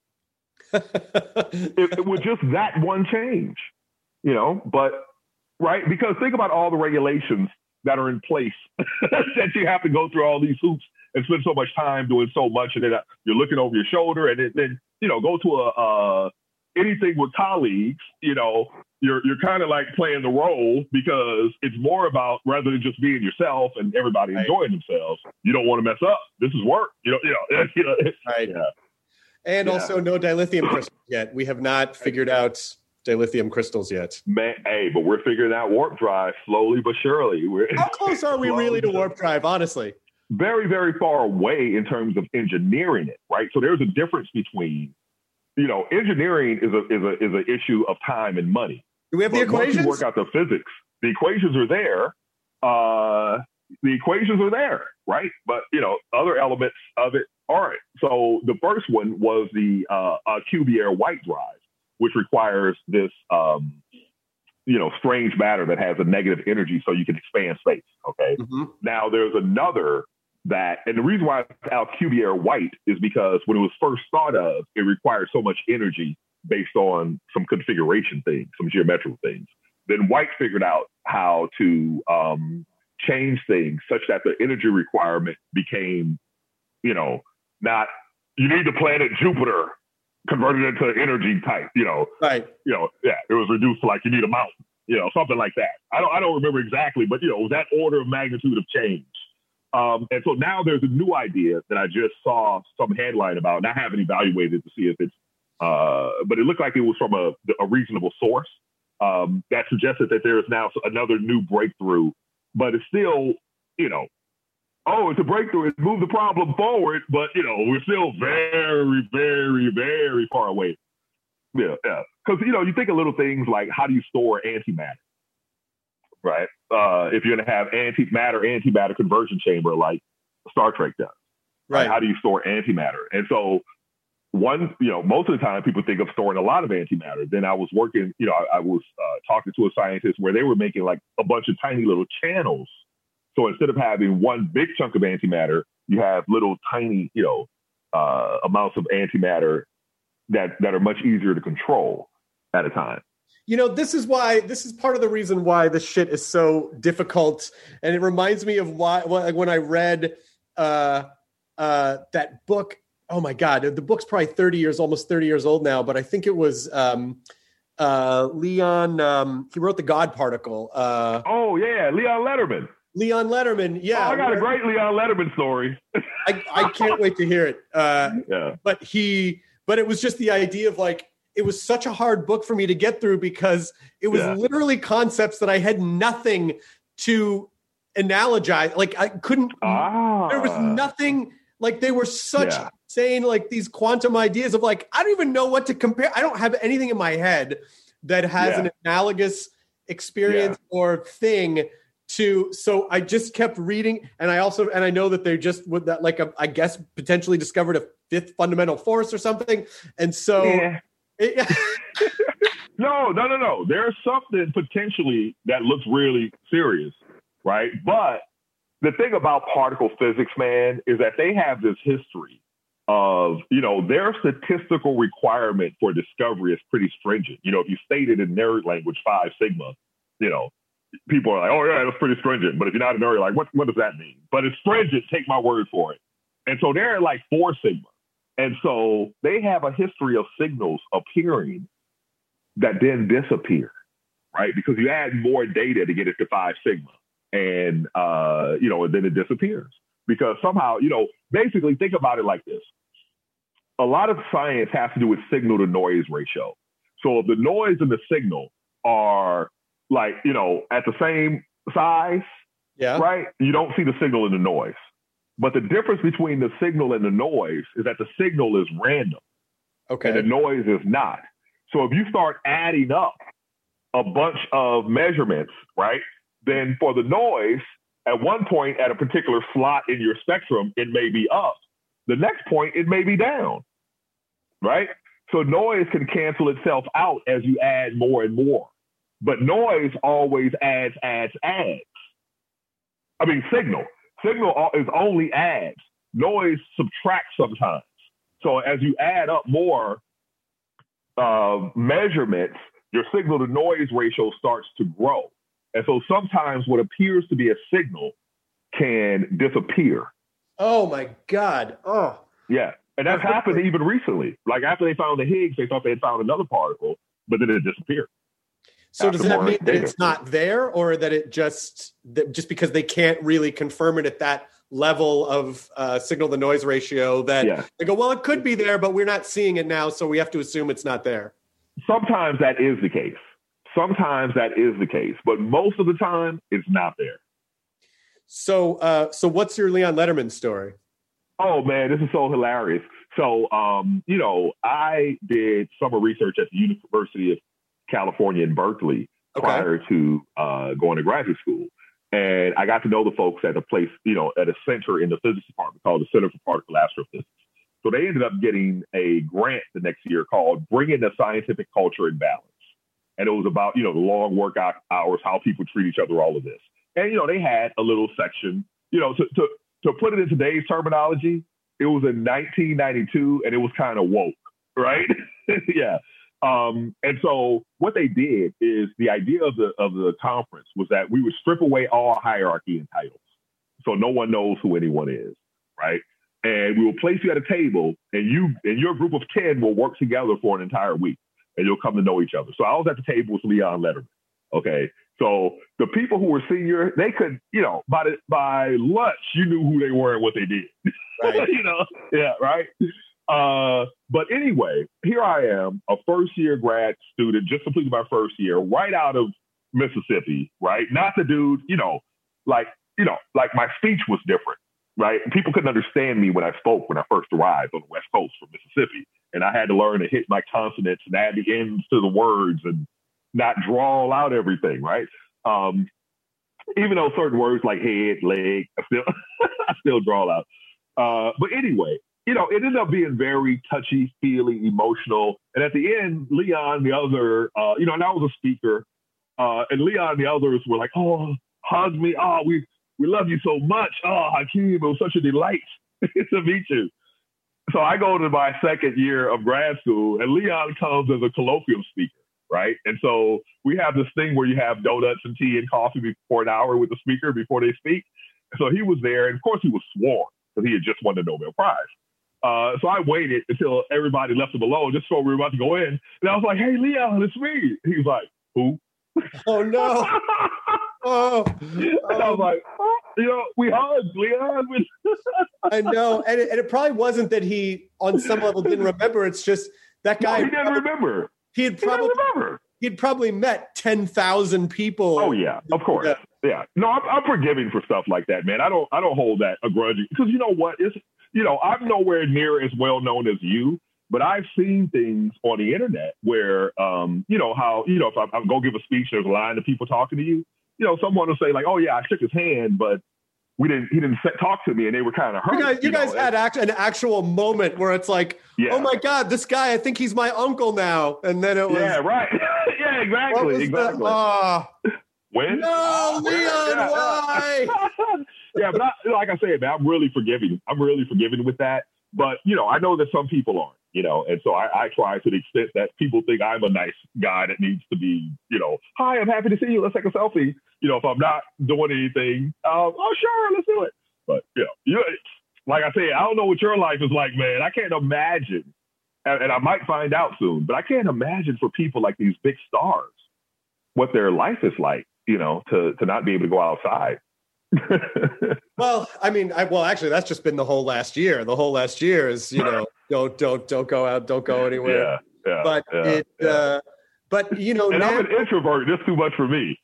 it, it was just that one change, you know, but, right, because think about all the regulations that are in place that you have to go through all these hoops and spend so much time doing so much. And then you're looking over your shoulder and then, then you know, go to a, uh, anything with colleagues, you know, you're you're kind of like playing the role because it's more about rather than just being yourself and everybody right. enjoying themselves. You don't want to mess up. This is work. You know, you know, you know right. Yeah. And yeah. also no dilithium crystals yet. We have not figured out dilithium crystals yet. Man, hey, but we're figuring out warp drive slowly but surely. We're, How close are we really to warp drive, honestly? Very, very far away in terms of engineering it, right? So there's a difference between, you know, engineering is a is a is an issue of time and money. Do we have but the equations? Once you work out the physics, the equations are there. Uh, the equations are there, right? But you know, other elements of it aren't. So the first one was the uh, uh, Cuvier white drive, which requires this, um, you know, strange matter that has a negative energy, so you can expand space. Okay. Mm-hmm. Now there's another. That, and the reason why it's Alcubierre white is because when it was first thought of, it required so much energy based on some configuration things, some geometrical things. Then White figured out how to um, change things such that the energy requirement became, you know, not, you need the planet Jupiter converted into energy type, you know. Right. You know, yeah, it was reduced to like you need a mountain, you know, something like that. I don't, I don't remember exactly, but, you know, it was that order of magnitude of change. Um, and so now there's a new idea that I just saw some headline about, and I haven't evaluated to see if it's, uh, but it looked like it was from a, a reasonable source um, that suggested that there is now another new breakthrough, but it's still, you know, oh, it's a breakthrough. It's moved the problem forward, but, you know, we're still very, very, very far away. Yeah, yeah. Because, you know, you think of little things like how do you store antimatter? Right. Uh, if you're going to have antimatter, antimatter conversion chamber like Star Trek does. Right. right. How do you store antimatter? And so one, you know, most of the time people think of storing a lot of antimatter. Then I was working, you know, I, I was uh, talking to a scientist where they were making like a bunch of tiny little channels. So instead of having one big chunk of antimatter, you have little tiny, you know, uh, amounts of antimatter that, that are much easier to control at a time. You know, this is why, this is part of the reason why this shit is so difficult. And it reminds me of why, when I read uh, uh, that book, oh my God, the book's probably thirty years, almost thirty years old now, but I think it was um, uh, Leon, um, he wrote The God Particle. Uh, oh yeah, Leon Letterman. Leon Letterman, yeah. Oh, I got a great Leon Letterman story. I, I can't wait to hear it. Uh, yeah. But he, but it was just the idea of like, it was such a hard book for me to get through because it was yeah. literally concepts that I had nothing to analogize. Like I couldn't, ah. there was nothing, like they were such yeah. saying like these quantum ideas of like, I don't even know what to compare. I don't have anything in my head that has yeah. an analogous experience yeah. or thing to, so I just kept reading. And I also, and I know that they just would that like, a, I guess potentially discovered a fifth fundamental force or something. And so yeah. no, no, no, no. There's something potentially that looks really serious, right? But the thing about particle physics, man, is that they have this history of, you know, their statistical requirement for discovery is pretty stringent. You know, if you state it in nerd language, five sigma, you know, people are like, oh yeah, that's pretty stringent. But if you're not a nerd, you're like, what, what does that mean? But it's stringent, take my word for it. And so they're at like four sigma. And so they have a history of signals appearing that then disappear, right? Because you add more data to get it to five sigma and, uh, you know, and then it disappears because somehow, you know, basically think about it like this. a lot of science has to do with signal to noise ratio. So if the noise and the signal are like, you know, at the same size, yeah, right? You don't see the signal and the noise. But the difference between the signal and the noise is that the signal is random. Okay. And the noise is not. So if you start adding up a bunch of measurements, right, then for the noise, at one point at a particular slot in your spectrum, it may be up. The next point, it may be down, right? So noise can cancel itself out as you add more and more. But noise always adds, adds, adds. I mean, signal. Signal is only adds. Noise subtracts sometimes. So as you add up more uh, measurements, your signal to noise ratio starts to grow. And so sometimes what appears to be a signal can disappear. Oh, my God. Oh. Yeah. And that's happened even recently. Like after they found the Higgs, they thought they had found another particle, but then it disappeared. So does that mean that it's not there, or that it just, that just because they can't really confirm it at that level of uh, signal to noise ratio that yeah. they go, well, it could be there, but we're not seeing it now, so we have to assume it's not there? Sometimes that is the case. Sometimes that is the case, but most of the time it's not there. So, uh, so what's your Leon Letterman story? Oh man, this is so hilarious. So, um, you know, I did summer research at the University of California in Berkeley okay. prior to uh, going to graduate school. And I got to know the folks at a place, you know, at a center in the physics department called the Center for Particle Astrophysics. So they ended up getting a grant the next year called Bringing the Scientific Culture in Balance. And it was about, you know, the long work hours, how people treat each other, all of this. And, you know, they had a little section, you know, to, to, to put it in today's terminology, it was in nineteen ninety-two and it was kind of woke, right? yeah. Um, and so what they did is the idea of the of the conference was that we would strip away all hierarchy and titles. So no one knows who anyone is, right? And we will place you at a table and you and your group of ten will work together for an entire week and you'll come to know each other. So I was at the table with Leon Letterman. Okay. So the people who were senior, they could, you know, by the, by lunch, you knew who they were and what they did. Right. you know? Yeah. Right. Uh, but anyway, here I am, a first year grad student, just completed my first year, right out of Mississippi, right? Not the dude, you know, like, you know, like my speech was different, right? People couldn't understand me when I spoke when I first arrived on the West Coast from Mississippi. And I had to learn to hit my consonants and add the ends to the words and not drawl out everything, right? Um, even though certain words like head, leg, I still, I still drawl out. Uh, but anyway, you know, it ended up being very touchy, feely, emotional. And at the end, Leon, the other, uh, you know, and I was a speaker, uh, and Leon and the others were like, oh, hug me. Oh, we, we love you so much. Oh, Hakeem, it was such a delight to meet you. So I go to my second year of grad school, and Leon comes as a colloquium speaker, right? And so we have this thing where you have donuts and tea and coffee before an hour with the speaker before they speak. So he was there, and of course he was sworn because he had just won the Nobel Prize. Uh, so I waited until everybody left him alone, just so we were about to go in. And I was like, hey, Leon, it's me. He was like, who? Oh, no. oh. And I was like, oh, you know, we hugged, Leon. I know. And it, and it probably wasn't that he, on some level, didn't remember. It's just that guy. No, he didn't probably, remember. He had probably, he remember. He'd probably met ten thousand people. Oh, yeah, of course. Yeah. yeah. No, I'm, I'm forgiving for stuff like that, man. I don't, I don't hold that a grudge. Because you know what? It's, you know, I'm nowhere near as well known as you, but I've seen things on the internet where, um, you know, how, you know, if I, I go give a speech, there's a line of people talking to you. You know, someone will say like, oh, yeah, I shook his hand, but we didn't, he didn't talk to me, and they were kind of hurt. You guys, you you guys know? had act, an actual moment where it's like, yeah. oh, my God, this guy, I think he's my uncle now. And then it was. Yeah, right. yeah, exactly. Exactly. The, uh, when? No, Leon, yeah. why? Yeah, but I, like I said, man, I'm really forgiving. I'm really forgiving with that. But, you know, I know that some people aren't, you know, and so I, I try to the extent that people think I'm a nice guy that needs to be, you know, hi, I'm happy to see you. Let's take a selfie. You know, if I'm not doing anything, um, oh, sure, let's do it. But, you know, you, like I said, I don't know what your life is like, man. I can't imagine, and, and I might find out soon, but I can't imagine for people like these big stars what their life is like, you know, to to not be able to go outside. Well, I mean, I, well, actually, that's just been the whole last year. The whole last year is, you know, don't don't don't go out, don't go anywhere. Yeah, yeah. But yeah, it, yeah. uh, but you know, and now, I'm an introvert. That's too much for me.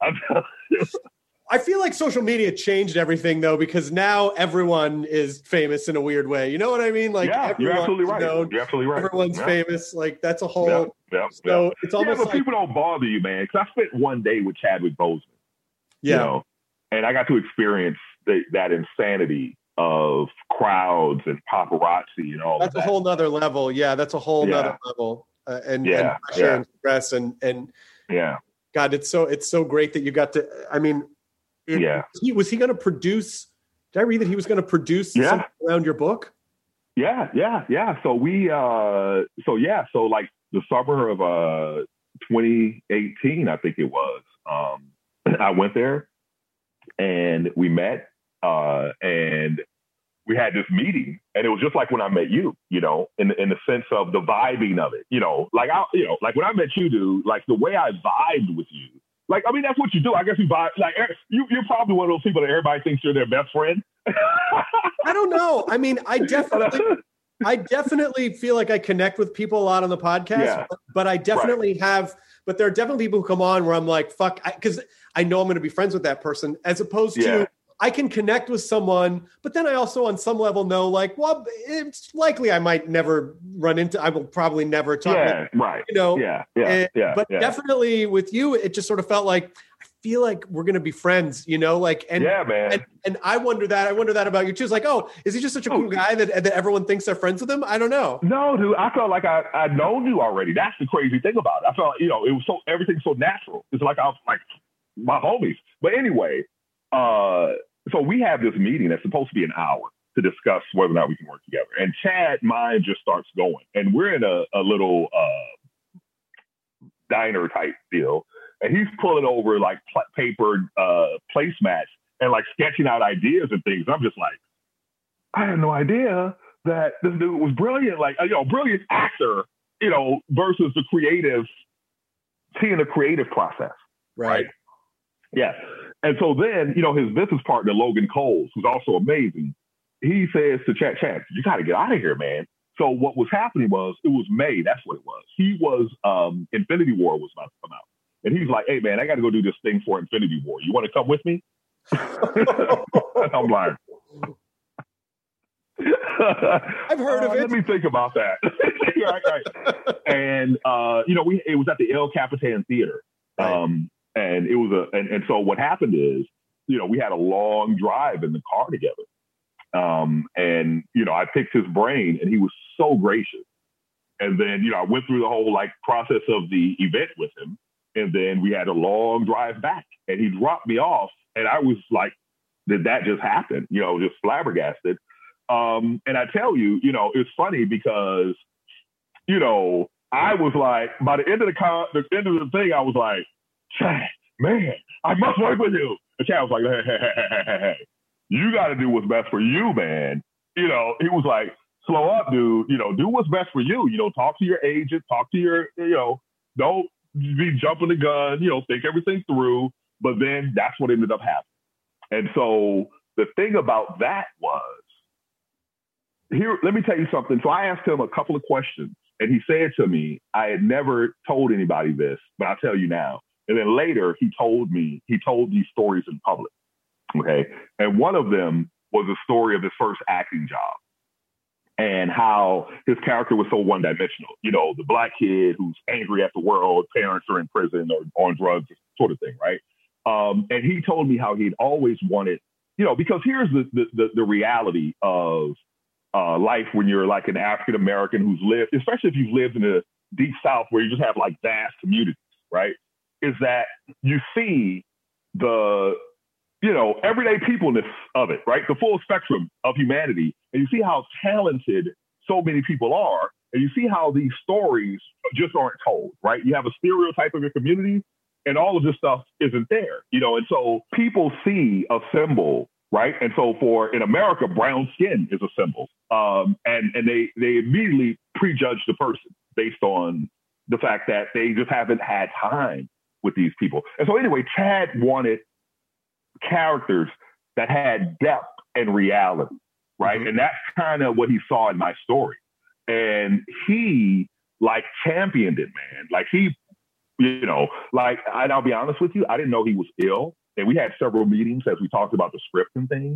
I feel like social media changed everything though, because now everyone is famous in a weird way. You know what I mean? Like, yeah, you're absolutely right. Known, you're absolutely right. Everyone's yeah. famous. Like that's a whole. Yeah, yeah, so yeah. it's almost yeah, but like people don't bother you, man. Because I spent one day with Chadwick Boseman. Yeah. You know, and I got to experience the, that insanity of crowds and paparazzi and all that's of that. a whole nother level. Yeah, that's a whole Yeah. nother level. Uh, and, Yeah, and pressure yeah. and stress and and Yeah. God, it's so it's so great that you got to. I mean, it, Yeah. He, was he going to produce? Did I read that he was going to produce Yeah. something around your book? Yeah, yeah, yeah. So we, uh, so yeah, so like the summer of uh, twenty eighteen, I think it was. Um, I went there and we met, uh, and we had this meeting, and it was just like when I met you, you know, in in the sense of the vibing of it, you know, like I, you know, like when I met you, dude, like the way I vibed with you. Like, I mean, that's what you do. I guess you vibe. Like, you, you're probably one of those people that everybody thinks you're their best friend. I don't know. I mean, I definitely, I definitely feel like I connect with people a lot on the podcast, Yeah. but, but I definitely right. have, but there are definitely people who come on where I'm like, fuck, because I, I know I'm going to be friends with that person, as opposed Yeah. to I can connect with someone, but then I also on some level know like, well, it's likely I might never run into, I will probably never talk Yeah, with, right. you know, Yeah, yeah, and, yeah. but yeah. definitely with you, it just sort of felt like, I feel like we're going to be friends, you know, like, and, yeah, man. and, and I wonder that, I wonder that about you too. It's like, oh, is he just such a cool guy that, that everyone thinks they're friends with him? I don't know. No, dude, I felt like I, I'd known you already. That's the crazy thing about it. I felt, you know, it was so, everything's so natural. It's like I was like my homies. But anyway, uh, so we have this meeting that's supposed to be an hour to discuss whether or not we can work together. And Chad, mine just starts going. And we're in a, a little uh, diner type deal. And he's pulling over like pl- papered uh, placemats and like sketching out ideas and things. I'm just like, I had no idea that this dude was brilliant. Like, you know, brilliant actor, you know, versus the creative, seeing the creative process. Right. right? Yeah. And so then, you know, his business partner, Logan Coles, who's also amazing, he says to Chad, Chad, you got to get out of here, man. So what was happening was, it was May. That's what it was. He was, um, Infinity War was about to come out. And he's like, hey, man, I got to go do this thing for Infinity War. You want to come with me? I'm like, I've heard uh, of it. Let me think about that. right, right. And, uh, you know, we it was at the El Capitan Theater. Right. Um, and it was a, and, and so what happened is, you know, we had a long drive in the car together. Um, and, you know, I picked his brain and he was so gracious. And then, you know, I went through the whole like process of the event with him. And then we had a long drive back and he dropped me off. And I was like, did that just happen? You know, just flabbergasted. Um, and I tell you, you know, it's funny because, you know, I was like, by the end of the con- the end of the thing, I was like, Chad, man, I must work with you. And Chad was like, hey, hey, hey, hey, hey, hey. You got to do what's best for you, man. You know, he was like, slow up, dude. You know, do what's best for you. You know, talk to your agent, talk to your, you know, don't be jumping the gun, you know, think everything through. But then that's what ended up happening. And so the thing about that was, here, let me tell you something. So I asked him a couple of questions and he said to me, I had never told anybody this, but I'll tell you now. And then later he told me, he told these stories in public. Okay. And one of them was a story of his first acting job and how his character was so one dimensional. You know, the black kid who's angry at the world, parents are in prison or on drugs, sort of thing. Right. Um, and he told me how he'd always wanted, you know, because here's the, the, the, the reality of uh, life when you're like an African-American who's lived, especially if you've lived in the deep South where you just have like vast communities, right? Is that you see the, you know, everyday peopleness of it, right? The full spectrum of humanity. And you see how talented so many people are. And you see how these stories just aren't told, right? You have a stereotype of your community and all of this stuff isn't there, you know? And so people see a symbol, right? And so for, in America, brown skin is a symbol. Um, and, and they, they immediately prejudge the person based on the fact that they just haven't had time with these people. And so anyway, Chad wanted characters that had depth and reality, right? Mm-hmm. And that's kind of what he saw in my story. And he like championed it, man. Like he, you know, like, and I'll be honest with you, I didn't know he was ill. And we had several meetings as we talked about the script and things.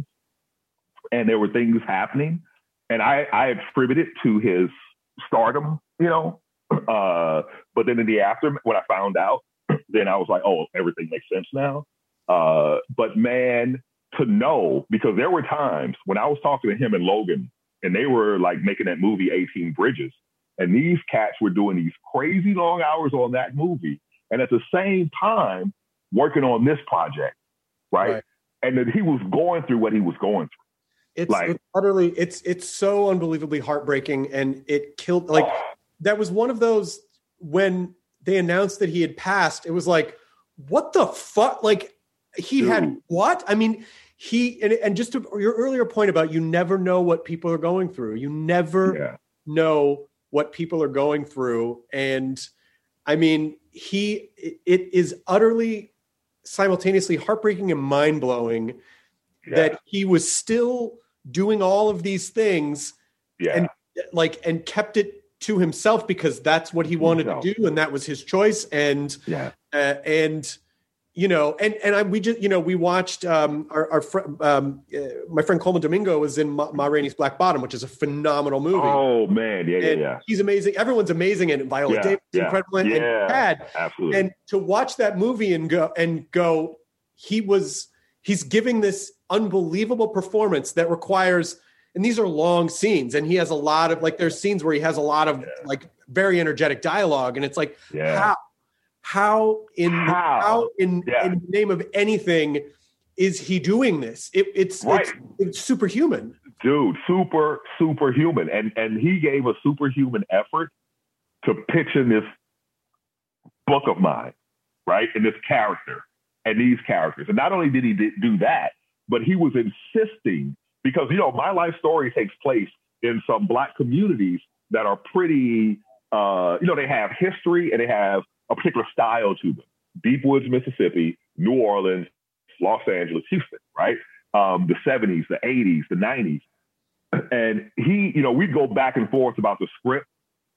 And there were things happening. And I, I attributed to his stardom, you know. Uh, but then in the aftermath, when I found out, then I was like, oh, everything makes sense now. Uh, but man, to know, because there were times when I was talking to him and Logan, and they were like making that movie eighteen Bridges. And these cats were doing these crazy long hours on that movie. And at the same time, working on this project, right? right. And that he was going through what he was going through. It's, like, it's utterly, it's it's so unbelievably heartbreaking. And it killed, like, oh. that was one of those, when they announced that he had passed, it was like, what the fuck? Like, he Dude. had what? I mean, he, and, and just to your earlier point about you never know what people are going through. You never yeah. know what people are going through. And I mean, he, it is utterly simultaneously heartbreaking and mind blowing yeah. that he was still doing all of these things yeah. and like, and kept it to himself because that's what he wanted himself. to do. And that was his choice. And, yeah. uh, and, you know, and, and I, we just, you know, we watched um, our, our friend, um, uh, my friend Coleman Domingo was in Ma, Ma Rainey's Black Bottom, which is a phenomenal movie. Oh man. Yeah. And yeah. Yeah. He's amazing. Everyone's amazing. And Viola yeah, Davis is yeah, incredible. And, yeah, and Chad, absolutely. And to watch that movie and go, and go, he was, he's giving this unbelievable performance that requires, and these are long scenes. And he has a lot of like, there's scenes where he has a lot of yeah. like very energetic dialogue. And it's like, yeah. how, How in how, how in, yeah. in the name of anything is he doing this? It, it's, right. it's it's superhuman, dude. Super superhuman, and and he gave a superhuman effort to pitch in this book of mine, right? And this character and these characters. And not only did he do that, but he was insisting because you know my life story takes place in some Black communities that are pretty, uh, you know, they have history and they have a particular style to them. Deep Woods, Mississippi, New Orleans, Los Angeles, Houston, right? Um, the seventies, the eighties, the nineties. And he, you know, we'd go back and forth about the script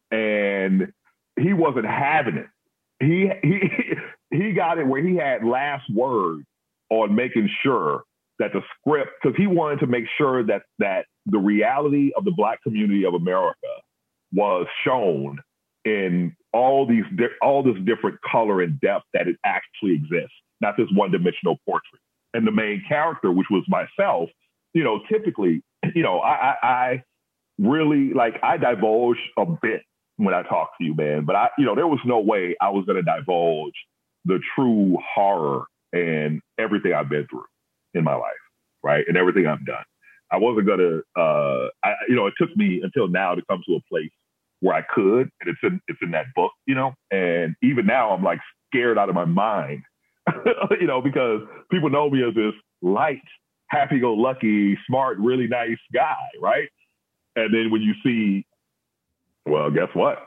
and he wasn't having it. He, he, he got it where he had last word on making sure that the script, because he wanted to make sure that, that the reality of the Black community of America was shown in all these, all this different color and depth that it actually exists, not this one-dimensional portrait. And the main character, which was myself, you know, typically, you know, I, I, I really, like, I divulge a bit when I talk to you, man. But I, you know, there was no way I was going to divulge the true horror and everything I've been through in my life, right? And everything I've done. I wasn't going to, uh, I, you know, it took me until now to come to a place where I could, and it's in it's in that book, you know. And even now, I'm like scared out of my mind, you know, because people know me as this light, happy-go-lucky, smart, really nice guy, right? And then when you see, well, guess what?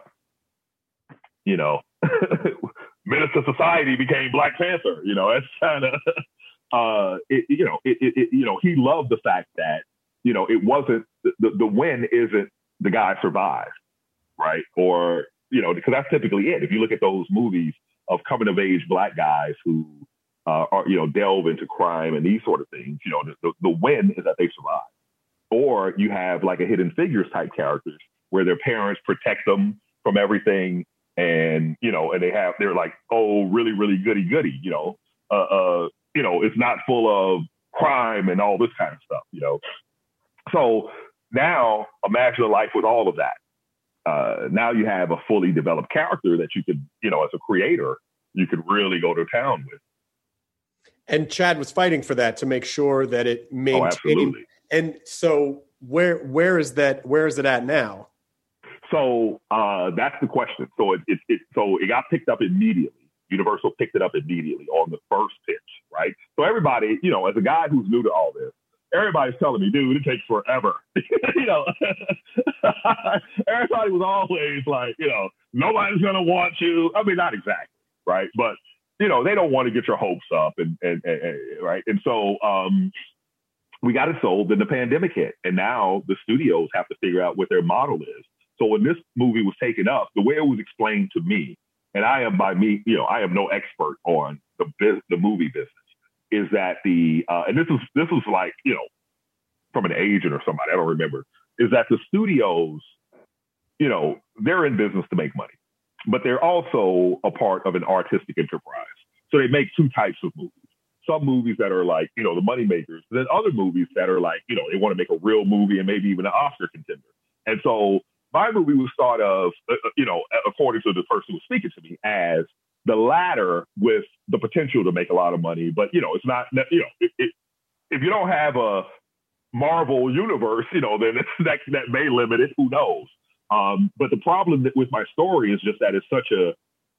You know, Menace to Society became Black Panther. You know, that's kind of, uh, it, you know, it, it, it, you know, he loved the fact that, you know, it wasn't the the win isn't the guy survived. Right. Or, you know, because that's typically it. If you look at those movies of coming of age Black guys who uh, are, you know, delve into crime and these sort of things, you know, the, the, the win is that they survive. Or you have like a Hidden Figures type characters where their parents protect them from everything. And, you know, and they have, they're like, oh, really, really goody goody, you know, uh, uh, you know, it's not full of crime and all this kind of stuff, you know. So now imagine a life with all of that. Uh, now you have a fully developed character that you could, you know, as a creator, you could really go to town with. And Chad was fighting for that to make sure that it maintained. Oh, absolutely. And so where where is that? Where is it at now? So uh, that's the question. So it, it, it so it got picked up immediately. Universal picked it up immediately on the first pitch, right? So everybody, you know, as a guy who's new to all this, everybody's telling me, dude, it takes forever. you know, everybody was always like, you know, nobody's going to want you. I mean, not exactly, right? But, you know, they don't want to get your hopes up and, and, and, and right. And so um, we got it sold, then the pandemic hit. And now the studios have to figure out what their model is. So when this movie was taken up, the way it was explained to me, and I am by me, you know, I am no expert on the biz- the movie business, is that the uh, and this is this was like, you know, from an agent or somebody, I don't remember, is that the studios, you know, they're in business to make money, but they're also a part of an artistic enterprise. So they make two types of movies. Some movies that are like, you know, the money makers, then other movies that are like, you know, they want to make a real movie and maybe even an Oscar contender. And so my movie was thought of, uh, you know, according to the person who was speaking to me, as the latter with the potential to make a lot of money. But, you know, it's not, you know, it, it, if you don't have a Marvel universe, you know, then that, that may limit it. Who knows? Um, but the problem with my story is just that it's such a,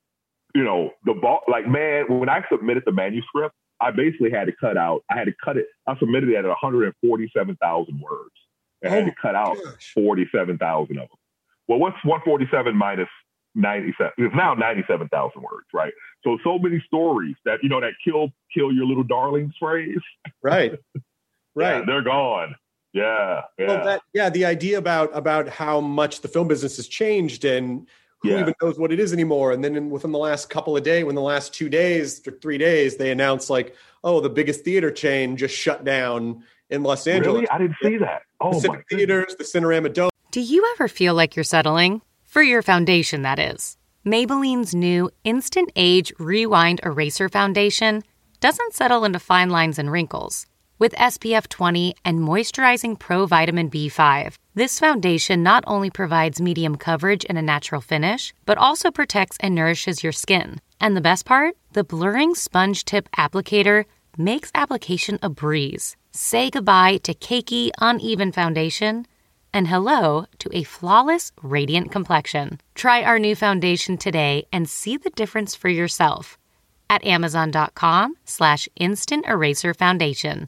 you know, the ball, like, man, when I submitted the manuscript, I basically had to cut out, I had to cut it. I submitted it at one hundred forty-seven thousand words. I had oh to cut out gosh. forty-seven thousand of them. Well, what's one hundred forty-seven minus ninety-seven? It's now ninety-seven thousand words, right? So, so many stories that, you know, that kill, kill your little darlings phrase. Right. Right. Yeah, they're gone. Yeah. Yeah. Well, that, yeah. The idea about, about how much the film business has changed and who yeah. even knows what it is anymore. And then in, within the last couple of days, when the last two days or three days, they announced like, oh, the biggest theater chain just shut down in Los Angeles. Really? I didn't see that. Oh, Pacific my Theaters, the Cinerama Dome. Do you ever feel like you're settling? For your foundation, that is. Maybelline's new Instant Age Rewind Eraser Foundation doesn't settle into fine lines and wrinkles. With S P F twenty and moisturizing Pro Vitamin B five, this foundation not only provides medium coverage and a natural finish, but also protects and nourishes your skin. And the best part? The blurring sponge tip applicator makes application a breeze. Say goodbye to cakey, uneven foundation and hello to a flawless, radiant complexion. Try our new foundation today and see the difference for yourself at amazon.com slash instant eraser foundation.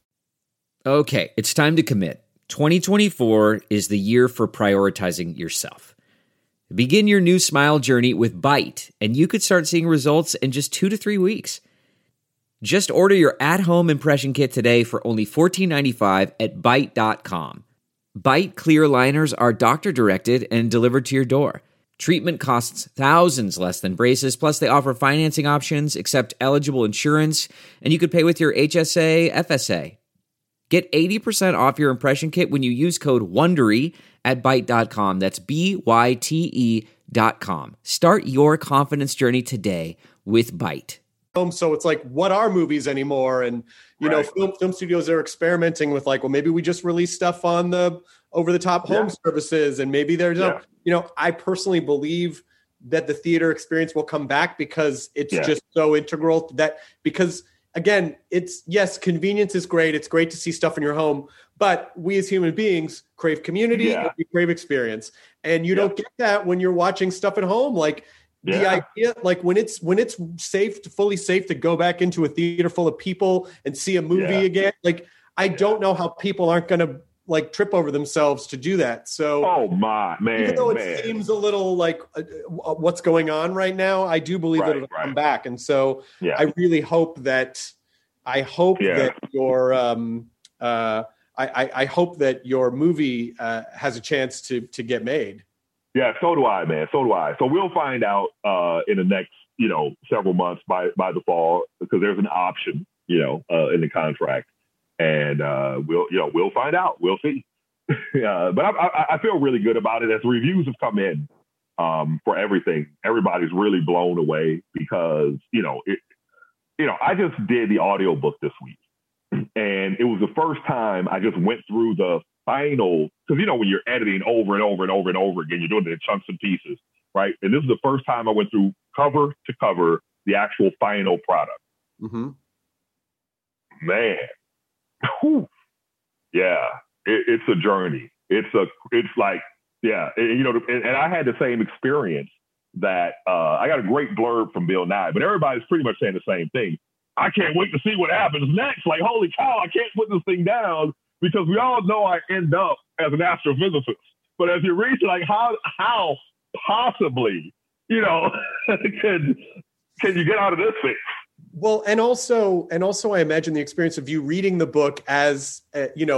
Okay, it's time to commit. twenty twenty-four is the year for prioritizing yourself. Begin your new smile journey with Byte, and you could start seeing results in just two to three weeks. Just order your at-home impression kit today for only fourteen ninety-five at byte dot com. Byte clear liners are doctor-directed and delivered to your door. Treatment costs thousands less than braces, plus they offer financing options, accept eligible insurance, and you could pay with your H S A, F S A. Get eighty percent off your impression kit when you use code WONDERY at byte dot com. That's B Y T E dot com. Start your confidence journey today with Byte. So it's like, what are movies anymore? And, you right. know, film, film studios are experimenting with like, well, maybe we just release stuff on the over-the-top home yeah. services. And maybe there's, yeah. a, you know, I personally believe that the theater experience will come back because it's yeah. just so integral to that, because again, it's, yes, convenience is great. It's great to see stuff in your home, but we as human beings crave community yeah. and we crave experience. And you yeah. don't get that when you're watching stuff at home. Like yeah. the idea, like when it's, when it's safe to fully safe to go back into a theater full of people and see a movie yeah. again. Like, I yeah. don't know how people aren't going to like trip over themselves to do that. So, oh my man, even though it man. seems a little like uh, what's going on right now, I do believe right, that it'll right. come back. And so yeah. I really hope that, I hope yeah. that your, um, uh, I, I, I hope that your movie uh, has a chance to, to get made. Yeah. So do I, man. So do I. So we'll find out uh, in the next, you know, several months by, by the fall, because there's an option, you know, uh, in the contract. And uh, we'll, you know, we'll find out. We'll see. uh, but I, I, I feel really good about it. As reviews have come in um, for everything, everybody's really blown away because, you know, it, you know, I just did the audiobook this week, and it was the first time I just went through the final, because, you know, when you're editing over and over and over and over again, you're doing it in chunks and pieces, right? And this is the first time I went through cover to cover the actual final product. Mm-hmm. Man. Whew. Yeah, it, it's a journey. It's a, it's like, yeah, it, you know, and, and I had the same experience that uh, I got a great blurb from Bill Nye, but everybody's pretty much saying the same thing. I can't wait to see what happens next. Like, holy cow, I can't put this thing down because we all know I end up as an astrophysicist. But as you read, like, how, how possibly, you know, can, can you get out of this thing? Well, and also, and also, I imagine the experience of you reading the book as, uh, you know,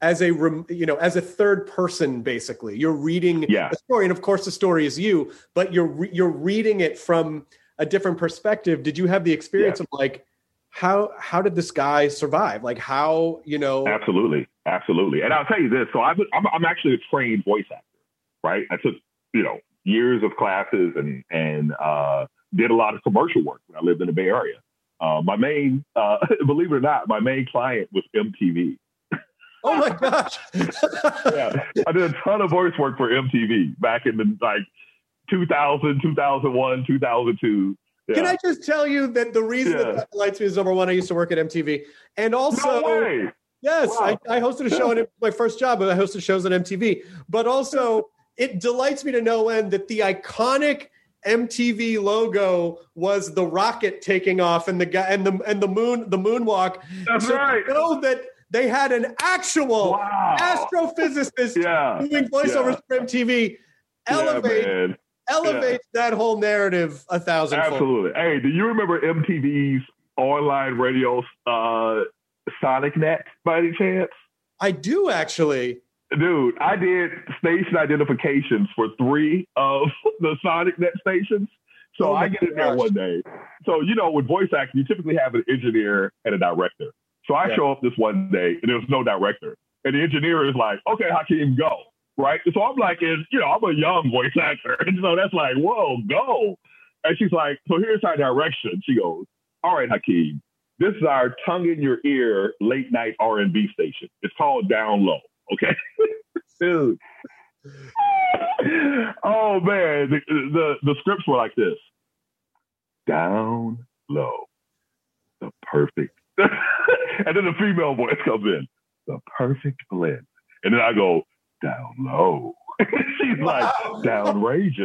as a, rem- you know, as a third person, basically. You're reading Yeah. the story. And of course the story is you, but you're, re- you're reading it from a different perspective. Did you have the experience Yeah. of like, how, how did this guy survive? Like how, you know? Absolutely. Absolutely. And I'll tell you this. So I've, I'm, I'm actually a trained voice actor, right? I took, you know, years of classes and, and, uh, did a lot of commercial work when I lived in the Bay Area. Uh, my main, uh, believe it or not, my main client was M T V. Oh my gosh. Yeah, I did a ton of voice work for M T V back in the like two thousand, two thousand one, two thousand two. Yeah. Can I just tell you that the reason Yeah. that that delights me is number one, I used to work at M T V. And also, No way. yes, Wow. I, I hosted a show, and my first job, I hosted shows on M T V. But also, it delights me to no end that the iconic M T V logo was the rocket taking off and the guy and the and the moon the moonwalk. That's so right. You know that they had an actual Wow. astrophysicist Yeah. doing voiceovers Yeah. for M T V. Yeah, Elevate man. elevate that whole narrative a thousand. Absolutely. Hey, do you remember M T V's online radio, uh, Sonic Net by any chance? I do actually. Dude, I did station identifications for three of the Sonic Net stations. So Oh my I get in there gosh. one day. So, you know, with voice acting, you typically have an engineer and a director. So I Yeah. show up this one day and there's no director. And the engineer is like, okay, Hakeem, go. Right? So I'm like, in, you know, I'm a young voice actor. And so that's like, whoa, go. And she's like, so here's our direction. She goes, all right, Hakeem, this is our tongue in your ear late night R and B station. It's called Down Low. Okay. Dude. Oh man. The, the the scripts were like this. Down low. The perfect. And then the female voice comes in. The perfect blend. And then I go, down low. She's like, downrageous.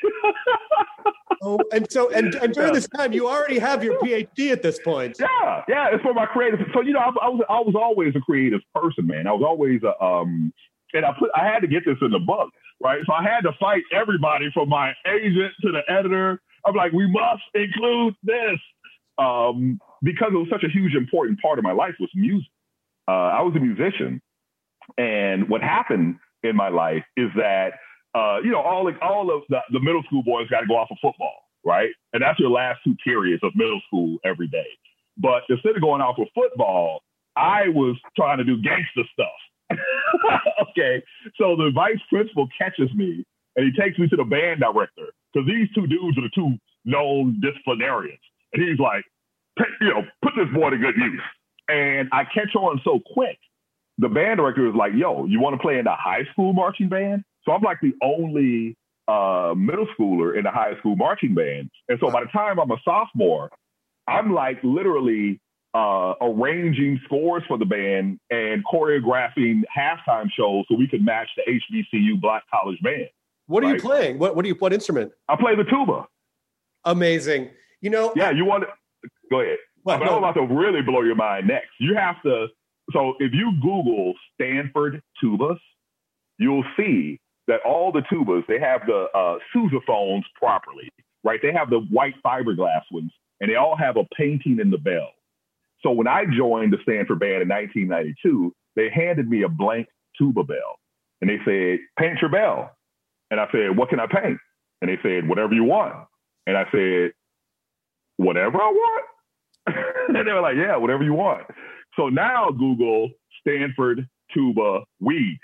Oh, and so and, and during this time, you already have your P H D at this point. Yeah, yeah, it's for my creative. So you know, I, I was I was always a creative person, man. I was always a um, and I put I had to get this in the book, right? So I had to fight everybody from my agent to the editor. I'm like, we must include this um, because it was such a huge important part of my life was music. Uh, I was a musician, and what happened in my life is that. Uh, you know, all the, all of the, the middle school boys got to go off of football, right? And that's your last two periods of middle school every day. But instead of going off of football, I was trying to do gangster stuff. Okay. So the vice principal catches me and he takes me to the band director because these two dudes are the two known disciplinarians. And he's like, you know, put this boy to good use. And I catch on so quick. The band director is like, yo, you want to play in the high school marching band? So I'm like the only uh, middle schooler in the high school marching band. And so by the time I'm a sophomore, I'm like literally uh, arranging scores for the band and choreographing halftime shows so we could match the H B C U Black College Band. What are right? you playing? What what do you what instrument? I play the tuba. Amazing. You know. Yeah, you want to go ahead. What? But I'm about to really blow your mind next. You have to. So if you Google Stanford tubas, you'll see that all the tubas, they have the uh, sousaphones properly, right? They have the white fiberglass ones, and they all have a painting in the bell. So when I joined the Stanford band in nineteen ninety-two, they handed me a blank tuba bell, and they said, paint your bell. And I said, what can I paint? And they said, whatever you want. And I said, whatever I want? And they were like, yeah, whatever you want. So now Google Stanford tuba weed.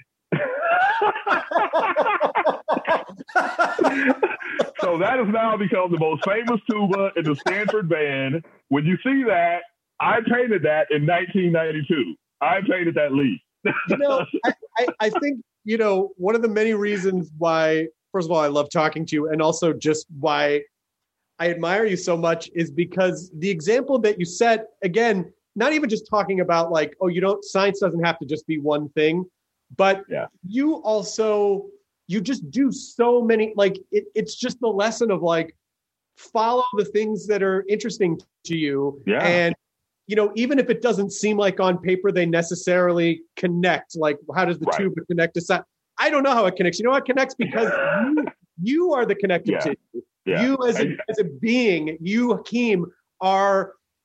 So that has now become the most famous tuba in the Stanford band. When you see that, I painted that in nineteen ninety-two. I painted that leaf. You know, I, I, I think, you know, one of the many reasons why, first of all, I love talking to you, and also just why I admire you so much is because the example that you set, again, not even just talking about like, oh, you don't, science doesn't have to just be one thing, but yeah. you also, you just do so many, like, it, it's just the lesson of like, follow the things that are interesting to you. Yeah. And, you know, even if it doesn't seem like on paper they necessarily connect, like how does the Right. tuba connect to sound? I don't know how it connects. You know how it connects because you, you are the connective Yeah. tissue. Yeah. You as a, I, as a being, you, Hakeem, are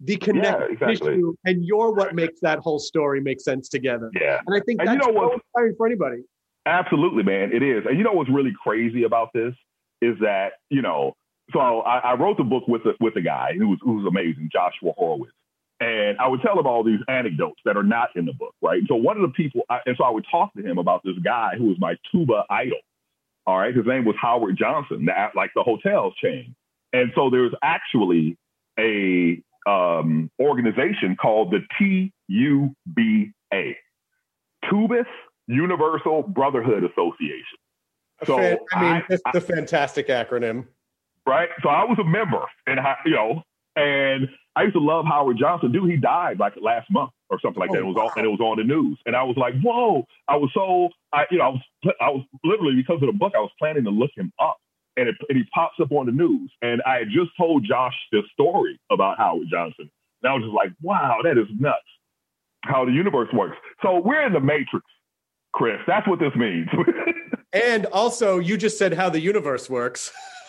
the connective Yeah, exactly. tissue, and you're what makes that whole story make sense together. Yeah. And I think And that's you know what? so inspiring for anybody. Absolutely, man. It is. And you know what's really crazy about this is that, you know, so I, I wrote the book with a, with a guy who was, who was amazing, Joshua Horowitz. And I would tell him all these anecdotes that are not in the book, right? So one of the people, I, and so I would talk to him about this guy who was my tuba idol. All right. His name was Howard Johnson, the, like the hotel chain. And so there's actually a um, organization called the T U B A, Tubist Universal Brotherhood Association. So Fan, I mean, I, it's a fantastic acronym. Right. So I was a member, and you know, and I used to love Howard Johnson. Dude, he died like last month or something like Oh, that. It was wow. all, and it was on the news, and I was like, whoa! I was so, I you know, I was, I was literally because of the book, I was planning to look him up, and, it, and he pops up on the news, and I had just told Josh this story about Howard Johnson, and I was just like, wow, that is nuts, how the universe works. So we're in the Matrix, Chris. That's what this means. And also, you just said how the universe works.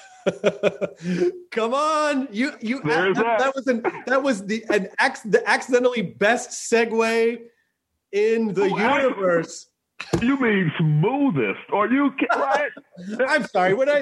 Come on, you you There's that, that. that was an that was the an ac- the accidentally best segue in the Oh, I- universe. You mean smoothest, or you can, right? I'm sorry. What I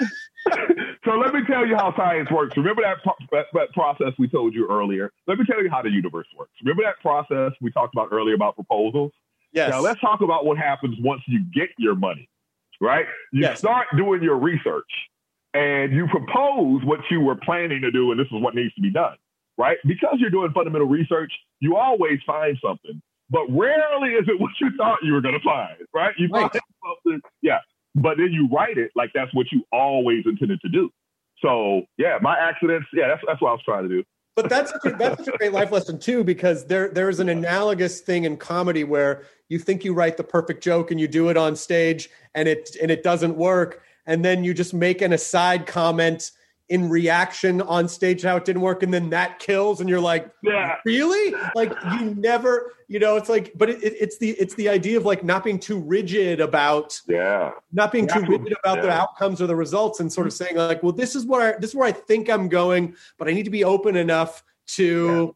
So let me tell you how science works. Remember that, pro- that, that process we told you earlier? Let me tell you how the universe works. Remember that process we talked about earlier about proposals? yes. Now let's talk about what happens once you get your money, right? You Yes. start doing your research and you propose what you were planning to do, and this is what needs to be done, right? Because you're doing fundamental research, you always find something, but rarely is it what you thought you were going to find, right? You Right. find something, yeah, but then you write it like that's what you always intended to do. So yeah, my accidents, yeah, that's that's what I was trying to do. But that's such a, that's such a great life lesson too, because there there's an analogous thing in comedy where you think you write the perfect joke and you do it on stage and it and it doesn't work, and then you just make an aside comment in reaction on stage how it didn't work, and then that kills, and you're like, Yeah. really? Like you never, you know, it's like, but it, it, it's the it's the idea of like not being too rigid about Yeah. not being too Yeah. rigid about the Yeah. outcomes or the results, and sort of saying like, well, this is where I, this is where I think I'm going, but I need to be open enough to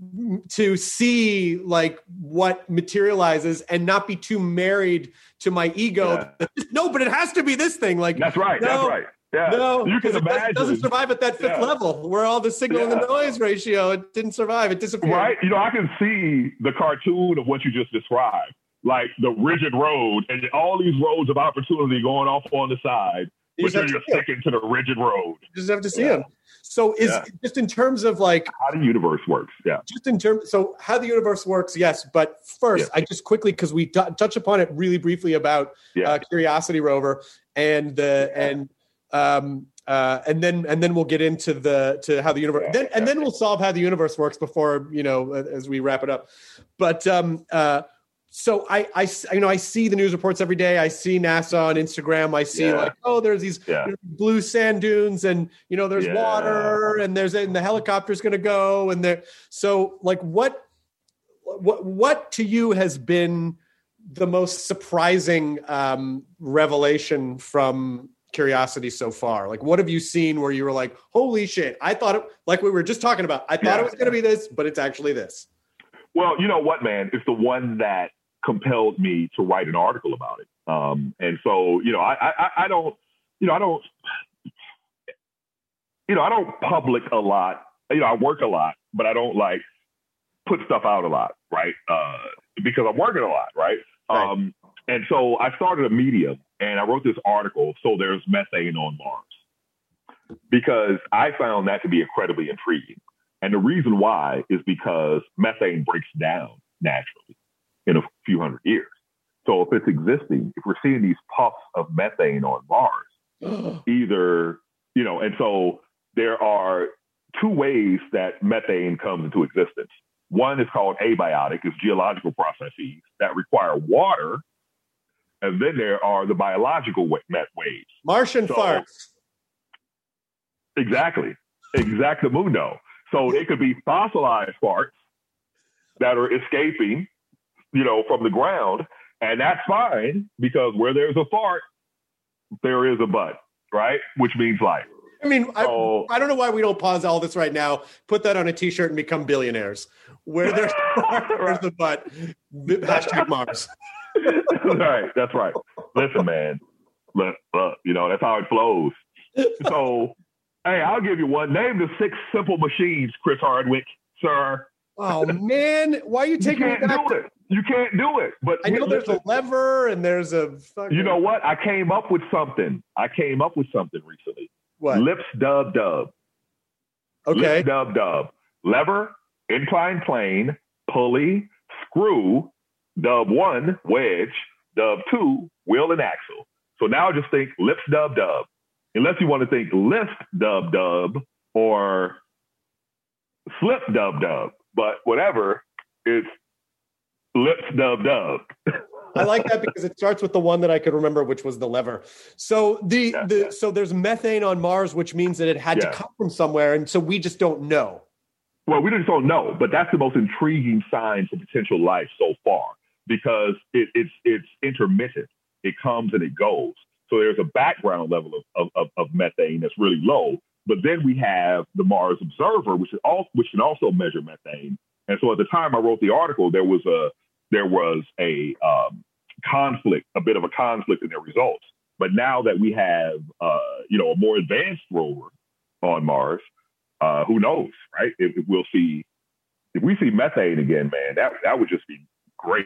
to see like what materializes and not be too married to my ego. Yeah. No, but it has to be this thing. Like That's right. no, that's right. Yeah. No, you can because it doesn't, imagine. doesn't survive at that fifth Yeah. level where all the signal and Yeah. the noise ratio, it didn't survive. It disappeared. Right? You know, I can see the cartoon of what you just described, like the rigid road and all these roads of opportunity going off on the side, You but just you're have to just see 'em. sticking to the rigid road. You just have to see Yeah. them. So is Yeah. just in terms of like, How the universe works. Yeah. just in terms, so how the universe works, yes. But first, Yeah. I just quickly, because we t- touch upon it really briefly about Yeah. uh, Curiosity Rover and the Yeah. and um uh and then and then we'll get into the to how the universe Yeah, then and yeah. then we'll solve how the universe works before, you know, as we wrap it up. But um uh so I, I, s- you know, I see the news reports every day. I see NASA on Instagram. I see Yeah. like, oh, there's these Yeah. you know, blue sand dunes, and you know, there's Yeah. water, and there's and the helicopter's going to go, and there. So, like, what, what, what to you has been the most surprising um, revelation from Curiosity so far? Like, what have you seen where you were like, holy shit, I thought it, like we were just talking about, I thought Yeah. it was going to be this, but it's actually this. Well, you know what, man? It's the one that compelled me to write an article about it. Um, and so, you know, I, I, I don't, you know, I don't, you know, I don't public a lot. You know, I work a lot, but I don't like put stuff out a lot, right? Uh, because I'm working a lot, right? Right. Um, and so I started a Medium, and I wrote this article, So There's Methane on Mars, because I found that to be incredibly intriguing. And the reason why is because methane breaks down naturally in a few hundred years. So if it's existing, if we're seeing these puffs of methane on Mars, either, you know, and so there are two ways that methane comes into existence. One is called abiotic, it's geological processes that require water. And then there are the biological wa- met waves. Martian So- farts. Exactly. Exactamundo. So they could be fossilized farts that are escaping, you know, from the ground. And that's fine, because where there's a fart, there is a butt, right? Which means life. I mean, So, I, I don't know why we don't pause all this right now, put that on a T-shirt and become billionaires. Where there's there's the butt, hashtag Mars. That's right. That's right. Listen, man. Look, look, you know, that's how it flows. So, hey, I'll give you one. Name the six simple machines, Chris Hardwick, sir. Oh, man. Why are you taking you me can't back? do it. You can't do it. But I know there's a lever and there's a fucking... You know what? I came up with something. I came up with something recently. What? Lips dub dub. Okay. Lips dub dub. Lever, inclined plane, pulley, screw, dub one, wedge, dub two, wheel and axle. So now just think lips dub dub. Unless you want to think lift dub dub or slip dub dub. But whatever, it's lips dub dub. I like that because it starts with the one that I could remember, which was the lever. So the yeah, the yeah. so there's methane on Mars, which means that it had yeah. to come from somewhere, and so we just don't know. Well, we just don't know, but that's the most intriguing sign for potential life so far because it, it's it's intermittent. It comes and it goes. So there's a background level of, of, of, of methane that's really low. But then we have the Mars Observer, which is all, which can also measure methane. And so at the time I wrote the article, there was a there was a um, conflict, a bit of a conflict in their results. But now that we have uh, you know a more advanced rover on Mars, uh, who knows, right? If, if we'll see, if we see methane again, man, that that would just be great.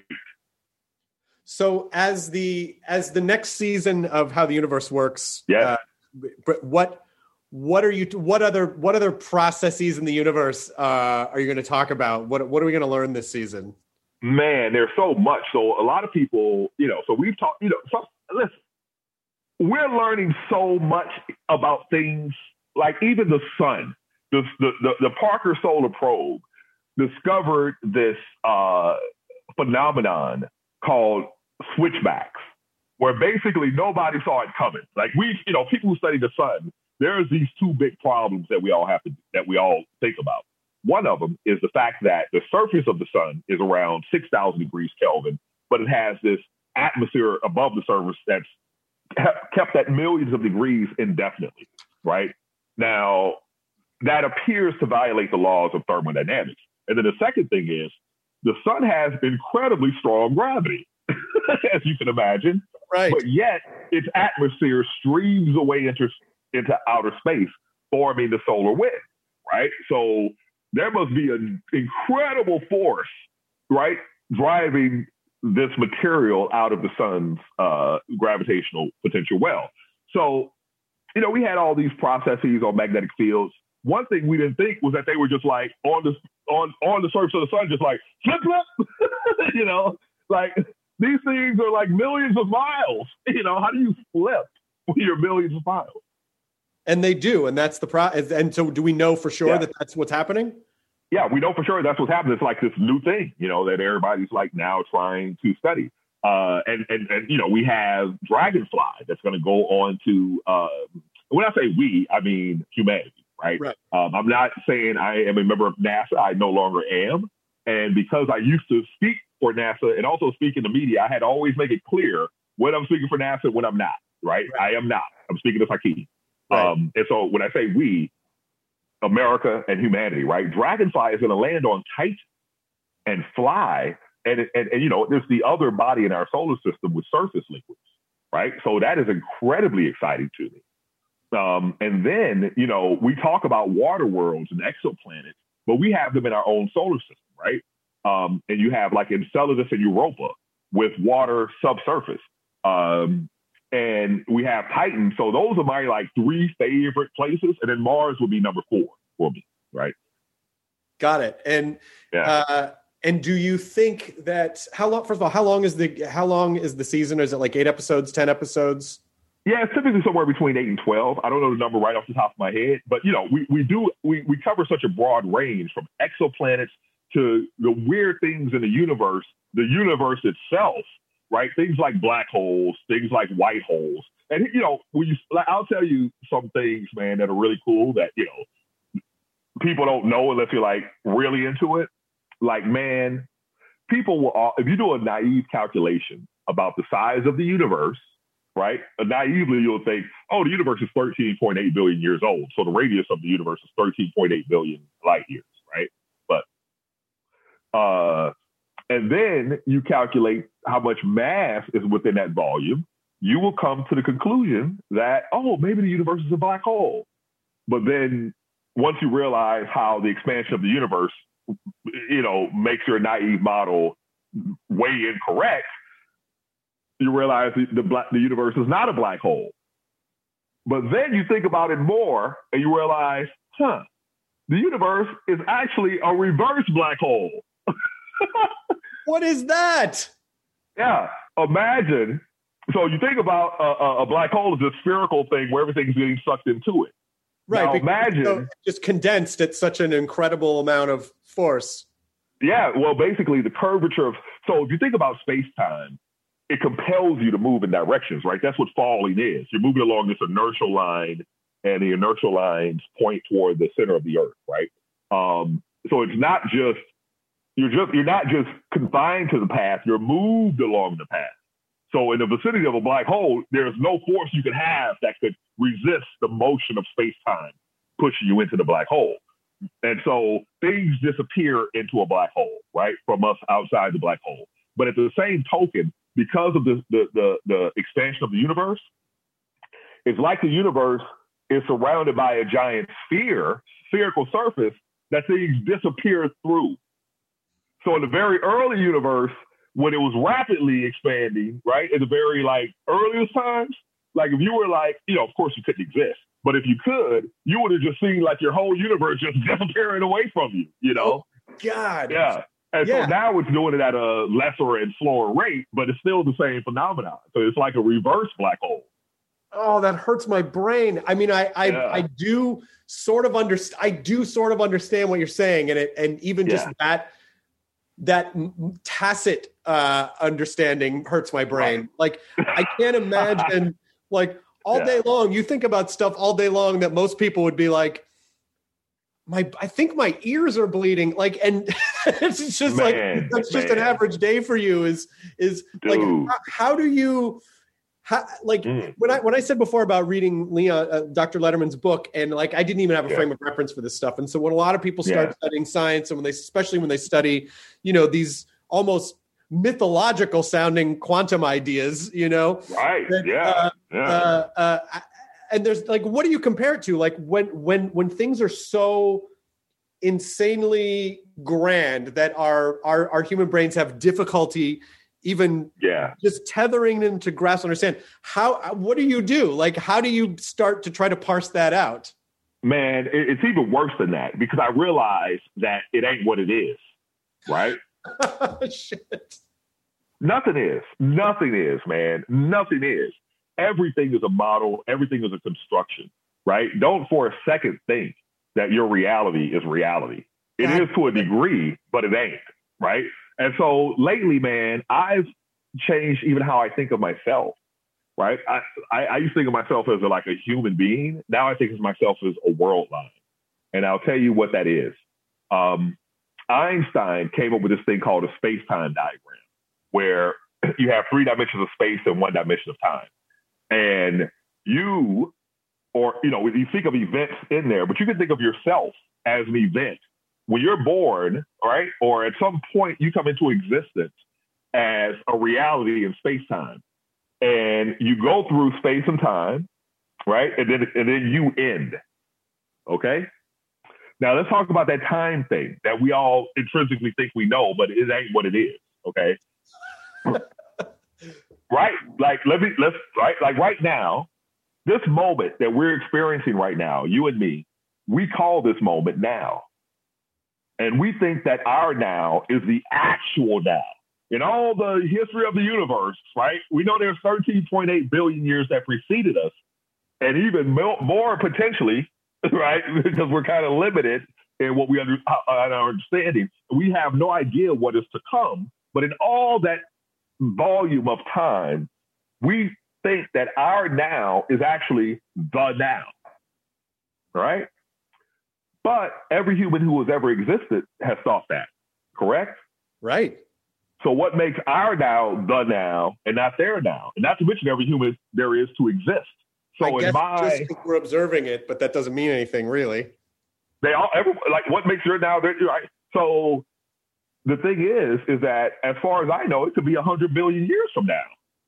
So as the as the next season of How the Universe Works, yeah. Uh, what what are you what other what other processes in the universe uh, are you going to talk about? What what are we going to learn this season? Man, there's so much. So a lot of people, you know, so we've talked, you know, so, listen, we're learning so much about things like even the sun, the the the, the Parker Solar Probe discovered this uh, phenomenon called switchbacks, where basically nobody saw it coming. Like we, you know, people who study the sun, there's these two big problems that we all have to, that we all think about. One of them is the fact that the surface of the sun is around six thousand degrees Kelvin, but it has this atmosphere above the surface that's kept at millions of degrees indefinitely, right? Now, that appears to violate the laws of thermodynamics. And then the second thing is the sun has incredibly strong gravity, as you can imagine. Right. But yet its atmosphere streams away into, into outer space, forming the solar wind, right? So there must be an incredible force, right, driving this material out of the sun's uh, gravitational potential well. So, you know, we had all these processes on magnetic fields. One thing we didn't think was that they were just like on the on on the surface of the sun, just like flip flip, you know, like these things are like millions of miles. You know, how do you flip when you're millions of miles? And they do, and that's the pro. And so, do we know for sure yeah. that that's what's happening? Yeah, we know for sure that's what's happening. It's like this new thing, you know, that everybody's like now trying to study. Uh, and and and you know, we have Dragonfly that's going to go on to. Uh, when I say we, I mean humanity. Right. right. Um, I'm not saying I am a member of NASA. I no longer am. And because I used to speak for NASA and also speak in the media, I had to always make it clear when I'm speaking for NASA and when I'm not. Right. right. I am not. I'm speaking to Hakeem. Right. Um, and so when I say we, America and humanity, right, Dragonfly is going to land on Titan and fly. And, and, and, you know, there's the other body in our solar system with surface liquids. Right. So that is incredibly exciting to me. Um, and then, you know, we talk about water worlds and exoplanets, but we have them in our own solar system, right? Um, and you have like Enceladus and Europa with water subsurface. Um, and we have Titan. So those are my like three favorite places. And then Mars would be number four for me, right? Got it. And yeah. uh, and do you think that how long? First of all, how long is the how long is the season? Is it like eight episodes, ten episodes? Yeah, it's typically somewhere between eight and twelve. I don't know the number right off the top of my head, but you know, we, we do we, we cover such a broad range from exoplanets to the weird things in the universe, the universe itself, right? Things like black holes, things like white holes. And you know, when you I'll tell you some things, man, that are really cool that, you know, people don't know unless you're like really into it. Like, man, people will, if you do a naive calculation about the size of the universe, right? Naively, you'll think, oh, the universe is thirteen point eight billion years old. So the radius of the universe is thirteen point eight billion light years, right? But, uh, and then you calculate how much mass is within that volume. You will come to the conclusion that, oh, maybe the universe is a black hole. But then once you realize how the expansion of the universe, you know, makes your naive model way incorrect, you realize the, the, black, the universe is not a black hole. But then you think about it more and you realize, huh, the universe is actually a reverse black hole. What is that? Yeah, imagine. So you think about a, a black hole as a spherical thing where everything's getting sucked into it. Right. Now, imagine so just condensed at such an incredible amount of force. Yeah. Well, basically the curvature of, so if you think about space-time, it compels you to move in directions, right? That's what falling is. You're moving along this inertial line and the inertial lines point toward the center of the earth, right? Um, so it's not just, you're just, you're not just confined to the path, you're moved along the path. So in the vicinity of a black hole, there's no force you could have that could resist the motion of space-time pushing you into the black hole. And so things disappear into a black hole, right, from us outside the black hole. But at the same token, because of the, the, the, the expansion of the universe, it's like the universe is surrounded by a giant sphere, spherical surface that things disappear through. So in the very early universe, when it was rapidly expanding, right, at the very like earliest times, like if you were like, you know, of course you couldn't exist, but if you could, you would have just seen like your whole universe just disappearing away from you, you know? Oh, God. Yeah. And yeah. so now it's doing it at a lesser and slower rate, but it's still the same phenomenon. So it's like a reverse black hole. Oh, that hurts my brain. I mean, I I, yeah. I do sort of understand. I do sort of understand what you're saying, and it and even just yeah. that that tacit uh, understanding hurts my brain. Right. Like I can't imagine, like all yeah. day long, you think about stuff all day long that most people would be like, my, I think my ears are bleeding. Like, and it's just man, like, that's just man. an average day for you is, is Dude. like, how, how do you, how, like mm. when I, when I said before about reading Leon, uh, Doctor Letterman's book, and like, I didn't even have a yeah. frame of reference for this stuff. And so when a lot of people start yeah. studying science, and when they, especially when they study, you know, these almost mythological sounding quantum ideas, you know, right. That, yeah. Uh, yeah. Uh, uh, and there's like, what do you compare it to? Like when, when, when things are so insanely grand that our, our, our human brains have difficulty even yeah. just tethering them to grasp, understand how, what do you do? Like, how do you start to try to parse that out? Man, it's even worse than that because I realize that it ain't what it is. Right? Shit. Nothing is. Nothing is, man. Nothing is. Everything is a model. Everything is a construction, right? Don't for a second think that your reality is reality. It God. is to a degree, but it ain't, right? And so lately, man, I've changed even how I think of myself, right? I, I, I used to think of myself as a, like a human being. Now I think of myself as a world line. And I'll tell you what that is. Um, Einstein came up with this thing called a space-time diagram, where you have three dimensions of space and one dimension of time. And you, or, you know, you think of events in there, but you can think of yourself as an event. When you're born, right, or at some point you come into existence as a reality in space-time. And you go through space and time, right? And then, and then you end, okay? Now, let's talk about that time thing that we all intrinsically think we know, but it ain't what it is, okay? Right? Like, let me, let's, right? Like right now, this moment that we're experiencing right now, you and me, we call this moment now. And we think that our now is the actual now. In all the history of the universe, right? We know there's thirteen point eight billion years that preceded us, and even more potentially, right? Because we're kind of limited in what we under, uh, our understanding. We have no idea what is to come. But in all that volume of time, we think that our now is actually the now, right? But every human who has ever existed has thought that, correct? Right. So what makes our now the now and not their now? And not to mention every human there is to exist. So I in guess my, just 'cause we're observing it, but that doesn't mean anything really. they all, every, like what makes your now, they're- right? So the thing is, is that as far as I know, it could be a hundred billion years from now.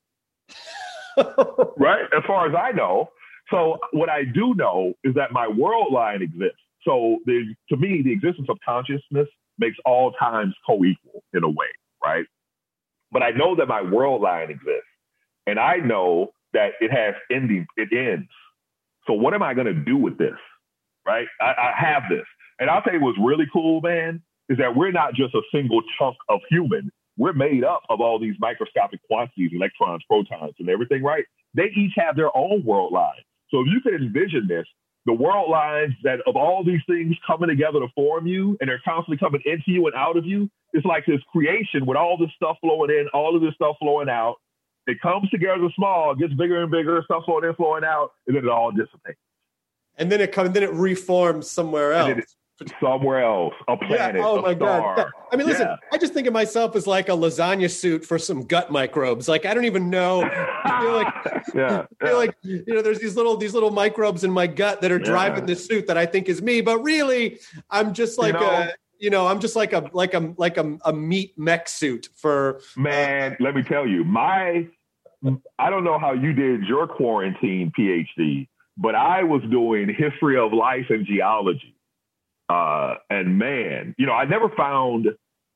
Right? As far as I know. So what I do know is that my world line exists. So the, to me, the existence of consciousness makes all times co-equal in a way, right? But I know that my world line exists. And I know that it has ending, it ends. So what am I going to do with this, right? I, I have this. And I'll tell you what's really cool, man, is that we're not just a single chunk of human. We're made up of all these microscopic quantities, electrons, protons, and everything, right? They each have their own world line. So if you can envision this, the world lines that of all these things coming together to form you, and they're constantly coming into you and out of you, it's like this creation with all this stuff flowing in, all of this stuff flowing out. It comes together small, gets bigger and bigger, stuff flowing in, flowing out, and then it all dissipates. And then it comes, then it reforms somewhere else. Somewhere else, a planet, yeah. Oh a my star. God. Yeah. I mean, listen, Yeah. I just think of myself as like a lasagna suit for some gut microbes. Like, I don't even know. I feel like, yeah, I feel like, you know, there's these little, these little microbes in my gut that are Yeah. driving this suit that I think is me, but really I'm just like, You know- a, you know, I'm just like a, like a, like a, a meat mech suit for, Man, let me tell you, my, I don't know how you did your quarantine PhD, but I was doing history of life and geology. Uh, and man, you know, I never found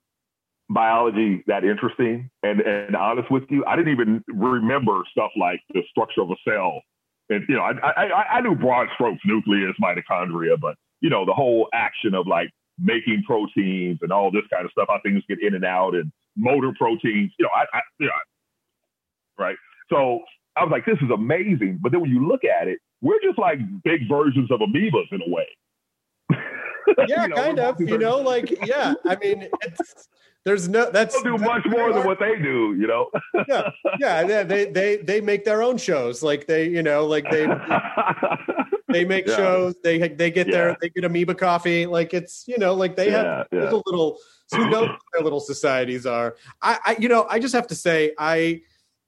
biology that interesting. And, and honest with you, I didn't even remember stuff like the structure of a cell. And, you know, I, I, I knew broad strokes, nucleus, mitochondria, but, you know, the whole action of like making proteins and all this kind of stuff, how things get in and out and motor proteins, you know, I, I you know, right. So I was like, this is amazing. But then when you look at it, we're just like big versions of amoebas in a way. yeah, you know, kind of, you know, like, yeah, I mean, it's, there's no, that's they'll do much more than what they do, you know? yeah, yeah, they, they, they make their own shows. Like they, you know, like they, they make Yeah. shows, they, they get Yeah. their, they get amoeba coffee. Like it's, you know, like they Yeah, have yeah. there's a little, who knows what their little societies are. I, I, you know, I just have to say, I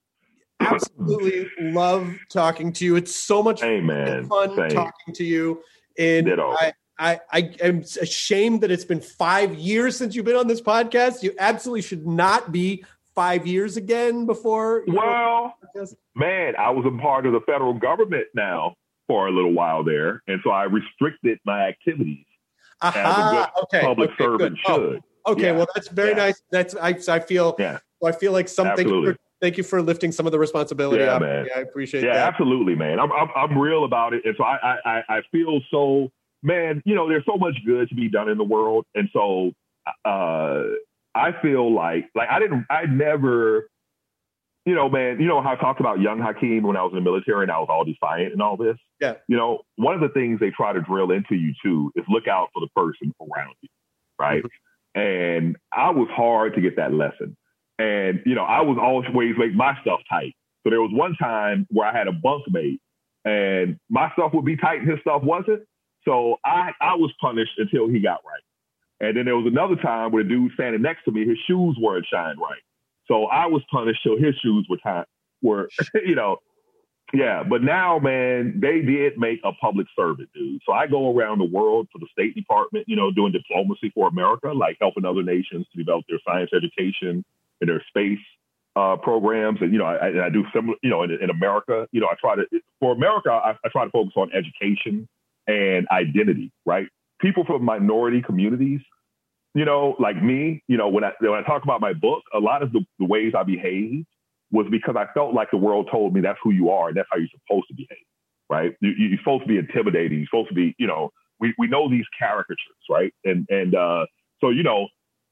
absolutely love talking to you. It's so much Hey, man. fun Same. talking to you. And Ditto. I, I, I am ashamed that it's been five years since you've been on this podcast. You absolutely should not be five years again before. you know, Well, man, I was a part of the federal government now for a little while there. And so I restricted my activities as a Aha, good okay, public okay, servant good. Oh, should. okay, Yeah. well, that's very Yeah. nice. That's I. I feel. Yeah. I feel like some. Thank you, Absolutely. for, thank you for lifting some of the responsibility Yeah, off. man. Yeah, I appreciate Yeah, that. absolutely, man. I'm, I'm I'm real about it, and so I I I feel so, man. You know, there's so much good to be done in the world, and so uh, I feel like like I didn't I never, you know, man. You know how I talked about young Hakeem when I was in the military and I was all defiant and all this. Yeah. You know, one of the things they try to drill into you too is look out for the person around you, right? And I was hard to get that lesson. And, you know, I was always make my stuff tight. So there was one time where I had a bunkmate and my stuff would be tight and his stuff wasn't. So I, I was punished until he got right. And then there was another time where the dude standing next to me, his shoes weren't shined right. So I was punished till his shoes were tight, were, you know, yeah. But now, man, they did make a public servant, dude. So I go around the world for the State Department, you know, doing diplomacy for America, like helping other nations to develop their science education and their space uh, programs. And, you know, I, I do similar, you know, in, in America, you know, I try to, for America, I, I try to focus on education and identity, right? People from minority communities, you know, like me, you know, when I, when I talk about my book, a lot of the, the ways I behave was because I felt like the world told me that's who you are and that's how you're supposed to behave, right? You, you're supposed to be intimidating. You're supposed to be, you know, we, we know these caricatures, right? And, and uh, so, you know,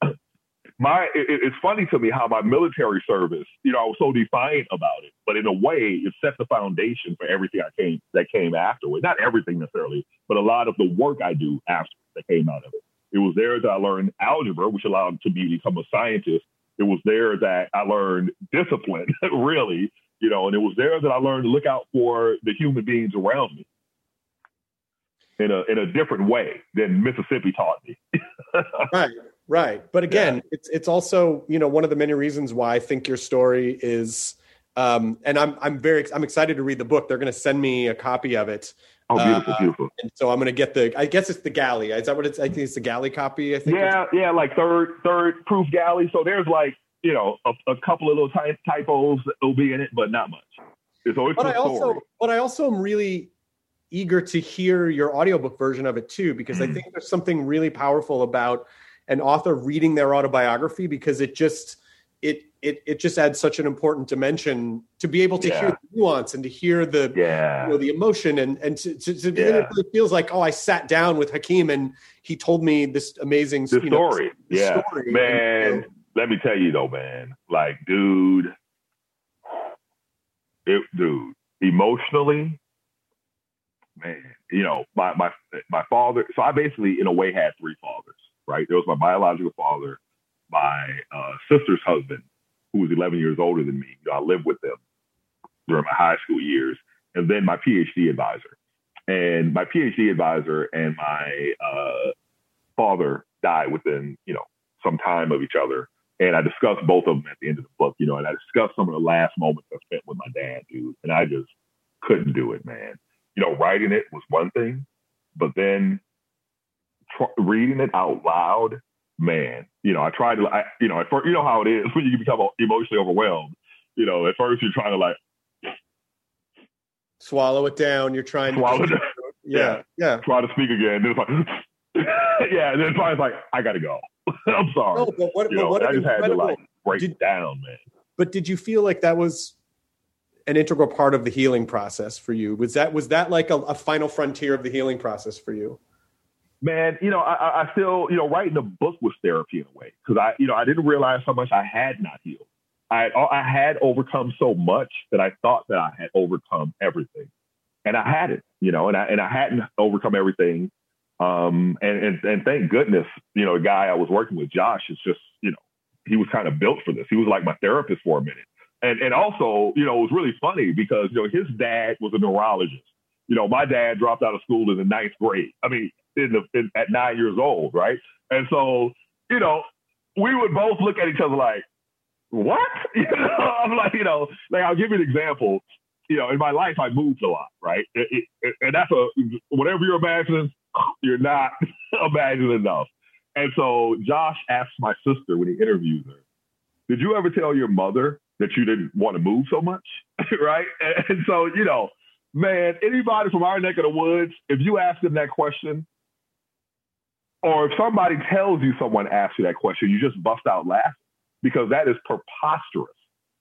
my it, it's funny to me how my military service, you know, I was so defiant about it, but in a way, it set the foundation for everything I came that came afterward. Not everything necessarily, but a lot of the work I do after that came out of it. It was there that I learned algebra, which allowed to me to become a scientist. It was there that I learned discipline, really, you know, and it was there that I learned to look out for the human beings around me in a in a different way than Mississippi taught me. Right. Right. But again, Yeah. it's it's also, you know, one of the many reasons why I think your story is, um, and I'm I'm very I'm excited to read the book. They're going to send me a copy of it. Oh, beautiful, uh, beautiful. And so I'm going to get the, I guess it's the galley. Is that what it's, I think it's the galley copy, I think. Yeah, yeah, like third third proof galley. So there's like, you know, a, a couple of little ty- typos that will be in it, but not much. It's always But a I also, story. but I also am really eager to hear your audiobook version of it too, because I think there's something really powerful about an author reading their autobiography, because it just, it, it, it just adds such an important dimension to be able to Yeah. hear the nuance and to hear the, Yeah. you know, the emotion and, and to, to, to Yeah. it really feels like, oh, I sat down with Hakeem and he told me this amazing The you know, story. this Yeah. story. Man, And, let me tell you though, man, like, dude, it, dude, emotionally, man, you know, my, my, my father, so I basically in a way had three fathers, right? There was my biological father, my uh, sister's husband, who was eleven years older than me. You know, I lived with them during my high school years, and then my PhD advisor. And my PhD advisor and my uh, father died within, you know, some time of each other. And I discussed both of them at the end of the book, you know, and I discussed some of the last moments I spent with my dad, dude. And I just couldn't do it, man. You know, writing it was one thing, but then tr- reading it out loud, man, you know, I tried to, I, you know, at first, you know how it is when you become emotionally overwhelmed. You know, at first you're trying to like swallow it down. You're trying to swallow it down. Yeah, yeah. Try to speak again. Then it's like, yeah. And then finally it's like, I got to go. I'm sorry. No, but what, you but know, what I an just had to incredible- like break did- down, man. But did you feel like that was an integral part of the healing process for you? Was that was that like a, a final frontier of the healing process for you? Man, you know, I, I still, you know, writing a book was therapy in a way, because I, you know, I didn't realize how much I had not healed. I, I had overcome so much that I thought that I had overcome everything, and I hadn't, you know, and I and I hadn't overcome everything. Um, and and and thank goodness, you know, the guy I was working with, Josh, is just, you know, he was kind of built for this. He was like my therapist for a minute, and and also, you know, it was really funny because, you know, his dad was a neurologist. You know, my dad dropped out of school in the ninth grade. I mean, in the in, at nine years old, right? And so, you know, we would both look at each other like, what? You know, I'm like, you know, like I'll give you an example. You know, in my life, I moved a lot, right? It, it, it, and that's a, whatever you're imagining, you're not imagining enough. And so Josh asked my sister when he interviewed her, did you ever tell your mother that you didn't want to move so much? Right? And, and so, you know, man, anybody from our neck of the woods, if you ask them that question, or if somebody tells you someone asked you that question, you just bust out laughing, because that is preposterous.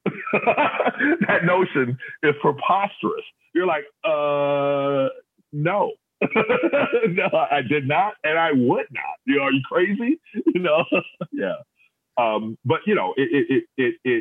That notion is preposterous. You're like, uh, no. No, I did not, and I would not. You know, are you crazy? You know, yeah. Um, but you know, it, it, it, it, it,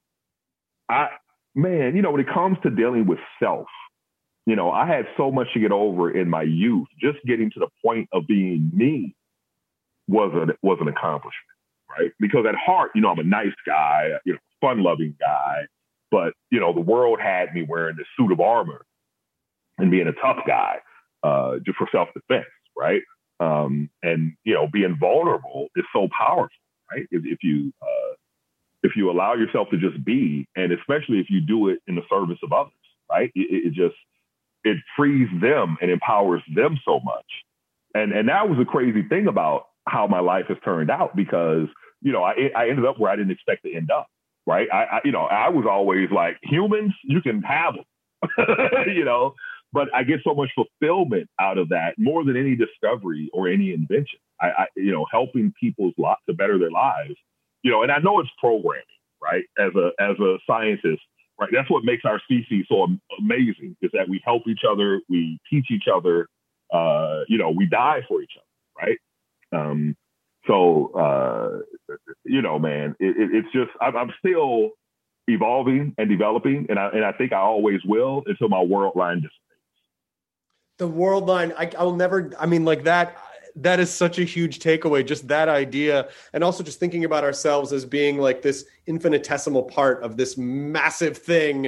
I, man, you know, when it comes to dealing with self, you know, I had so much to get over in my youth. Just getting to the point of being me was a, was an accomplishment, right? Because at heart, you know, I'm a nice guy, you know, fun-loving guy, but you know, the world had me wearing this suit of armor and being a tough guy. Uh, just for self-defense, right? Um, and you know, being vulnerable is so powerful, right? If, if you uh, if you allow yourself to just be, and especially if you do it in the service of others, right? It, it just it frees them and empowers them so much. And and that was a crazy thing about how my life has turned out, because you know, I I ended up where I didn't expect to end up, right? I, I you know, I was always like, humans, you can have them, you know. But I get so much fulfillment out of that, more than any discovery or any invention. I, I you know, helping people's lot to better their lives, you know, and I know it's programming, right? As a as a scientist, right? That's what makes our species so amazing, is that we help each other, we teach each other, uh, you know, we die for each other, right? Um, so, uh, you know, man, it, it, it's just, I'm, I'm still evolving and developing, and I and I think I always will until my world line dissipates. The world line, I, I'll never, I mean, like that, that is such a huge takeaway, just that idea. And also just thinking about ourselves as being like this infinitesimal part of this massive thing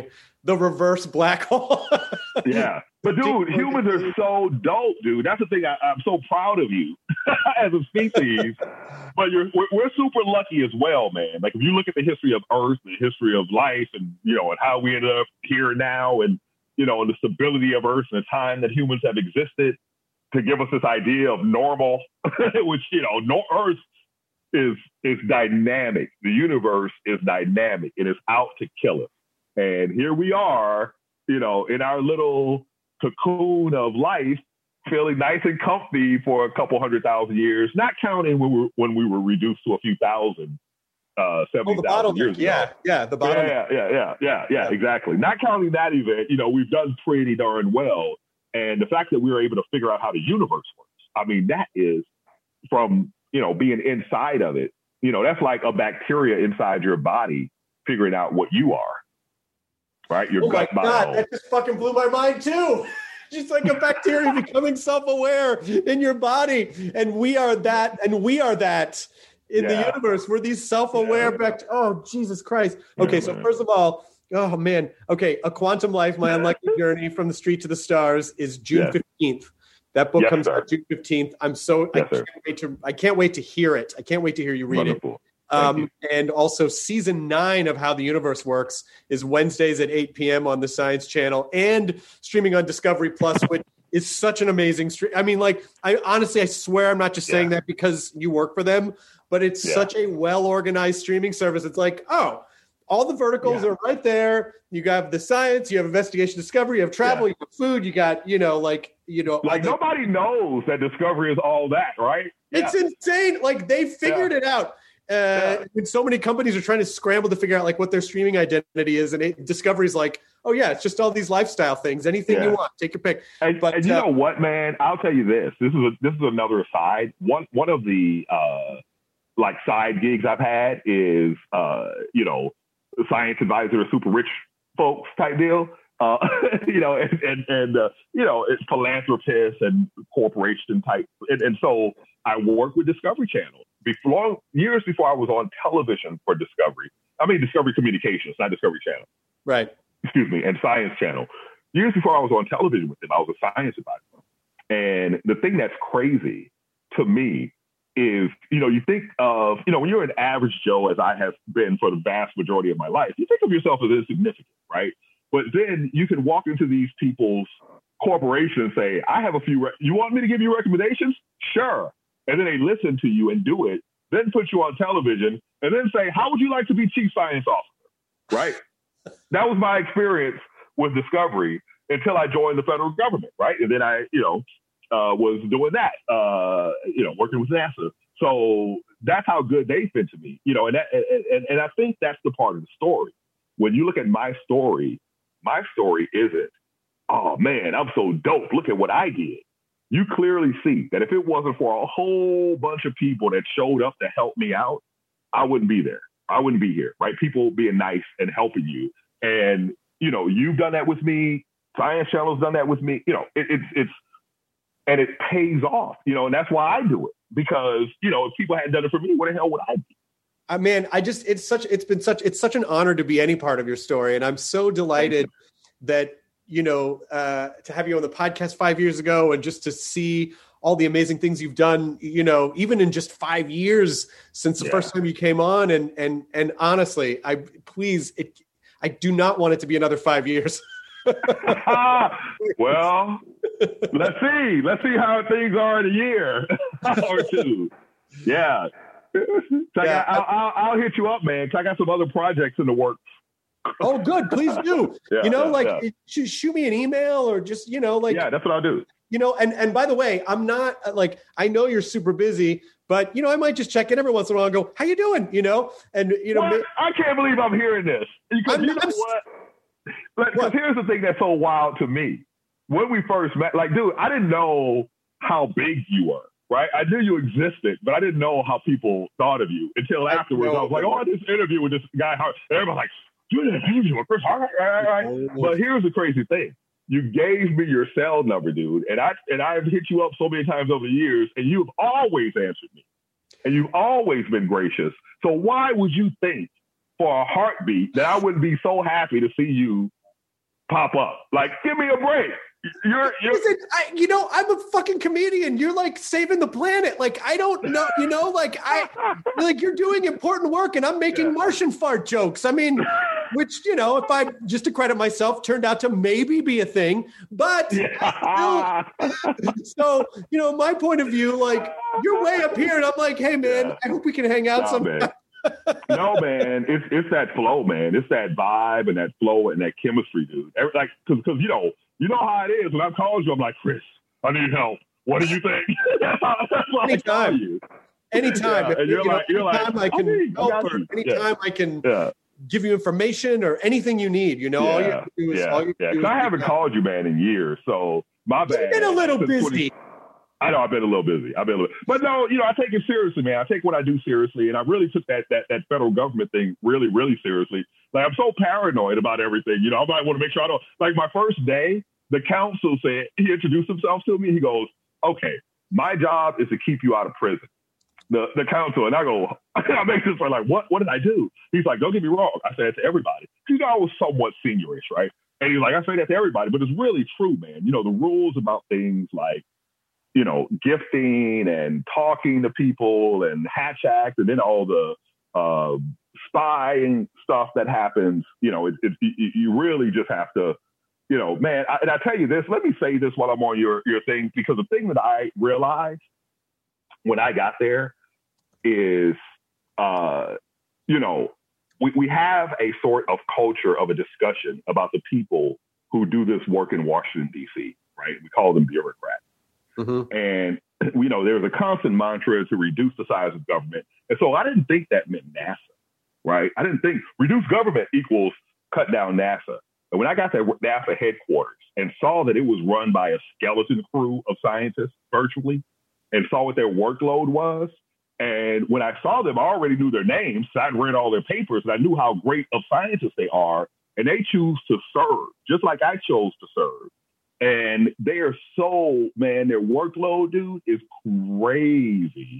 the reverse black hole. Yeah. But, dude, humans are so dope, dude. That's the thing. I, I'm so proud of you as a species. But you're, we're, we're super lucky as well, man. Like, if you look at the history of Earth, the history of life, and, you know, and how we ended up here now, and, you know, and the stability of Earth and the time that humans have existed to give us this idea of normal, which, you know, no, Earth is is dynamic. The universe is dynamic. It is out to kill us. And here we are, you know, in our little cocoon of life, feeling nice and comfy for a couple hundred thousand years, not counting when we were, when we were reduced to a few thousand, uh, seventy thousand oh, years yeah, ago. Yeah, the bottom. Yeah, yeah, yeah, yeah, yeah, yeah, exactly. Not counting that event, you know, we've done pretty darn well. And the fact that we were able to figure out how the universe works, I mean, that is from, you know, being inside of it, you know, that's like a bacteria inside your body figuring out what you are, right? Your oh gut my God, biome. that just fucking blew my mind too. Just like a bacteria becoming self-aware in your body. And we are that, and we are that in yeah. the universe. We're these self-aware yeah. bacteria. Oh, Jesus Christ. Okay, yeah, so man. First of all, oh man. Okay, A Quantum Life, My Unlikely Journey from the Street to the Stars is June fifteenth. That book yes, comes sir. out June fifteenth. I'm so yes, I can't sir. wait to I can't wait to hear it. I can't wait to hear you read Wonderful. it. Um, and also season nine of How the Universe Works is Wednesdays at eight p.m. on the Science Channel and streaming on Discovery Plus, which is such an amazing stream. I mean, like, I honestly, I swear I'm not just yeah. saying that because you work for them, but it's yeah. such a well-organized streaming service. It's like, oh, all the verticals yeah. are right there. You got the science, you have investigation, discovery, you have travel, yeah. you have food, you got, you know, like, you know. Like other- nobody knows that Discovery is all that, right? It's yeah. insane. Like they figured yeah. it out. Uh, yeah. And so many companies are trying to scramble to figure out like what their streaming identity is. And it, Discovery's like, oh yeah, it's just all these lifestyle things. Anything yeah. you want, take your pick. And, but and you uh, know what, man? I'll tell you this. This is a, this is another aside. One one of the uh, like side gigs I've had is uh, you know, science advisor to super rich folks type deal. Uh, you know, and and, and uh, you know, it's philanthropists and corporation type. And, and so I work with Discovery Channel. Before, years before I was on television for Discovery. I mean, Discovery Communications, not Discovery Channel. Right. Excuse me, and Science Channel. Years before I was on television with them, I was a science advisor. And the thing that's crazy to me is, you know, you think of, you know, when you're an average Joe, as I have been for the vast majority of my life, you think of yourself as insignificant, right? But then you can walk into these people's corporations and say, I have a few, re- you want me to give you recommendations? Sure. And then they listen to you and do it, then put you on television, and then say, how would you like to be chief science officer, right? That was my experience with Discovery until I joined the federal government, right? And then I, you know, uh, was doing that, uh, you know, working with NASA. So that's how good they've been to me, you know, and, that, and, and I think that's the part of the story. When you look at my story, my story isn't, oh man, I'm so dope, look at what I did. You clearly see that if it wasn't for a whole bunch of people that showed up to help me out, I wouldn't be there. I wouldn't be here, right? People being nice and helping you. And, you know, you've done that with me. Science Channel's done that with me. You know, it, it's, it's, and it pays off, you know, and that's why I do it. Because, you know, if people hadn't done it for me, what the hell would I do? I mean, I just, it's such, it's been such, it's such an honor to be any part of your story. And I'm so delighted that, you know, uh, to have you on the podcast five years ago and just to see all the amazing things you've done, you know, even in just five years since the yeah. first time you came on. And, and, and honestly, I please, it, I do not want it to be another five years. Well, let's see, let's see how things are in a year or two. Yeah. So yeah. I, I'll, I'll, I'll hit you up, man. Cause I got some other projects in the works. Oh, good. Please do. yeah, you know, yeah, like yeah. It, shoot me an email or just, you know, like, yeah, that's what I'll do. You know, and, and by the way, I'm not like, I know you're super busy, but you know, I might just check in every once in a while and go, how you doing? You know, and you know, what? I can't believe I'm hearing this because I'm, you know I'm, what? Like, what? Here's the thing that's so wild to me. When we first met, like, dude, I didn't know how big you were. Right, I knew you existed, but I didn't know how people thought of you until afterwards. I, I was like, "Oh, I did this interview with this guy." Everybody's like, "You did an interview with Chris Hart?" Right, right, right. But here's the crazy thing: you gave me your cell number, dude, and I and I've hit you up so many times over the years, and you've always answered me, and you've always been gracious. So why would you think, for a heartbeat, that I wouldn't be so happy to see you pop up. Like, give me a break. You're, you're Listen, I, you know, I'm a fucking comedian. You're like saving the planet. Like, I don't know, you know, like I, like you're doing important work and I'm making yeah. Martian fart jokes. I mean, which, you know, if I just to credit myself, turned out to maybe be a thing, but yeah. still, so, you know, my point of view, like you're way up here and I'm like, hey man, yeah. I hope we can hang out nah, sometime. No, man, it's it's that flow, man. It's that vibe and that flow and that chemistry, dude. Every, like, cause, cause you know, you know how it is. When I called you, I'm like, Chris, I need help. What do you think? That's what anytime, I tell you. anytime. Yeah, and you're you like, know, you're anytime like, I can okay, help, or you. anytime yeah. I can yeah. give you information or anything you need. You know, yeah. all you have to do is yeah. all you yeah. do is I haven't called you, man, in years. So my bad. You've been a little busy. I know I've been a little busy. I've been a little, but no, you know, I take it seriously, man. I take what I do seriously, and I really took that that that federal government thing really, really seriously. Like I'm so paranoid about everything. You know, I might want to make sure I don't. Like my first day, the counsel said he introduced himself to me. He goes, "Okay, my job is to keep you out of prison." The the counsel and I go, I make this like, what what did I do? He's like, don't get me wrong. I said it to everybody. You know, I was somewhat seniorish, right? And he's like, I say that to everybody, but it's really true, man. You know, the rules about things like, you know, gifting and talking to people and Hatch Act and then all the uh, spying stuff that happens, you know, it, it, it, you really just have to, you know, man, I, and I tell you this, let me say this while I'm on your, your thing, because the thing that I realized when I got there is, uh, you know, we, we have a sort of culture of a discussion about the people who do this work in Washington, D C, right? We call them bureaucrats. Mm-hmm. And, you know, there's a constant mantra to reduce the size of government. And so I didn't think that meant NASA, right? I didn't think reduce government equals cut down NASA. And when I got to NASA headquarters and saw that it was run by a skeleton crew of scientists virtually and saw what their workload was, and when I saw them, I already knew their names. So I'd read all their papers and I knew how great of scientists they are. And they choose to serve, just like I chose to serve. And they are so, man, their workload, dude, is crazy.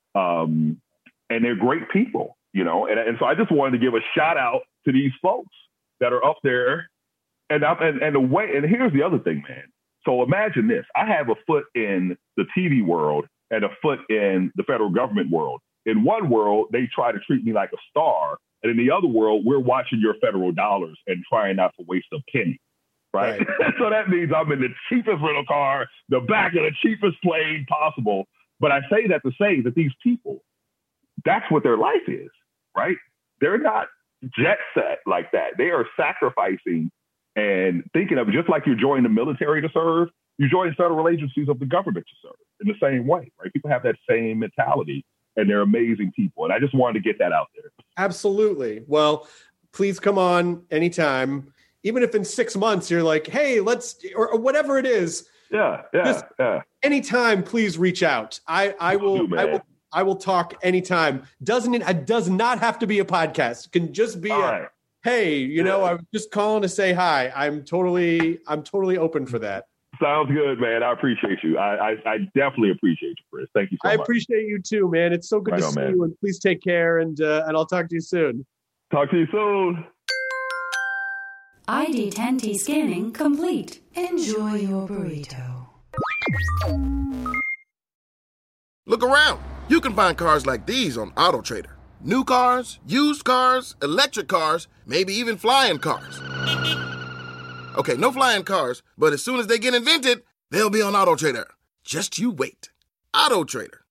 Um, and they're great people, you know. And, and so I just wanted to give a shout out to these folks that are up there. And, and, and the way, and here's the other thing, man. So imagine this. I have a foot in the T V world and a foot in the federal government world. In one world, they try to treat me like a star. And in the other world, we're watching your federal dollars and trying not to waste a penny. Right. right. So that means I'm in the cheapest rental car, the back of the cheapest plane possible. But I say that to say that these people, that's what their life is, right? They're not jet set like that. They are sacrificing and thinking of it just like you join the military to serve, you join federal agencies of the government to serve in the same way, right? People have that same mentality and they're amazing people. And I just wanted to get that out there. Absolutely. Well, please come on anytime. Even if in six months you're like, hey, let's, or, or whatever it is. Yeah, yeah, just yeah. Anytime, please reach out. I, I will, do, I will, I will talk anytime. Doesn't it? It does not have to be a podcast. It can just be All a, right. hey, you yeah. know, I'm just calling to say hi. I'm totally, I'm totally open for that. Sounds good, man. I appreciate you. I, I, I definitely appreciate you, Chris. Thank you so I much. I appreciate you too, man. It's so good right to on, see man. you. And please take care. And uh, and I'll talk to you soon. Talk to you soon. I D ten T scanning complete. Enjoy your burrito. Look around. You can find cars like these on AutoTrader. New cars, used cars, electric cars, maybe even flying cars. Okay, no flying cars, but as soon as they get invented, they'll be on AutoTrader. Just you wait. AutoTrader.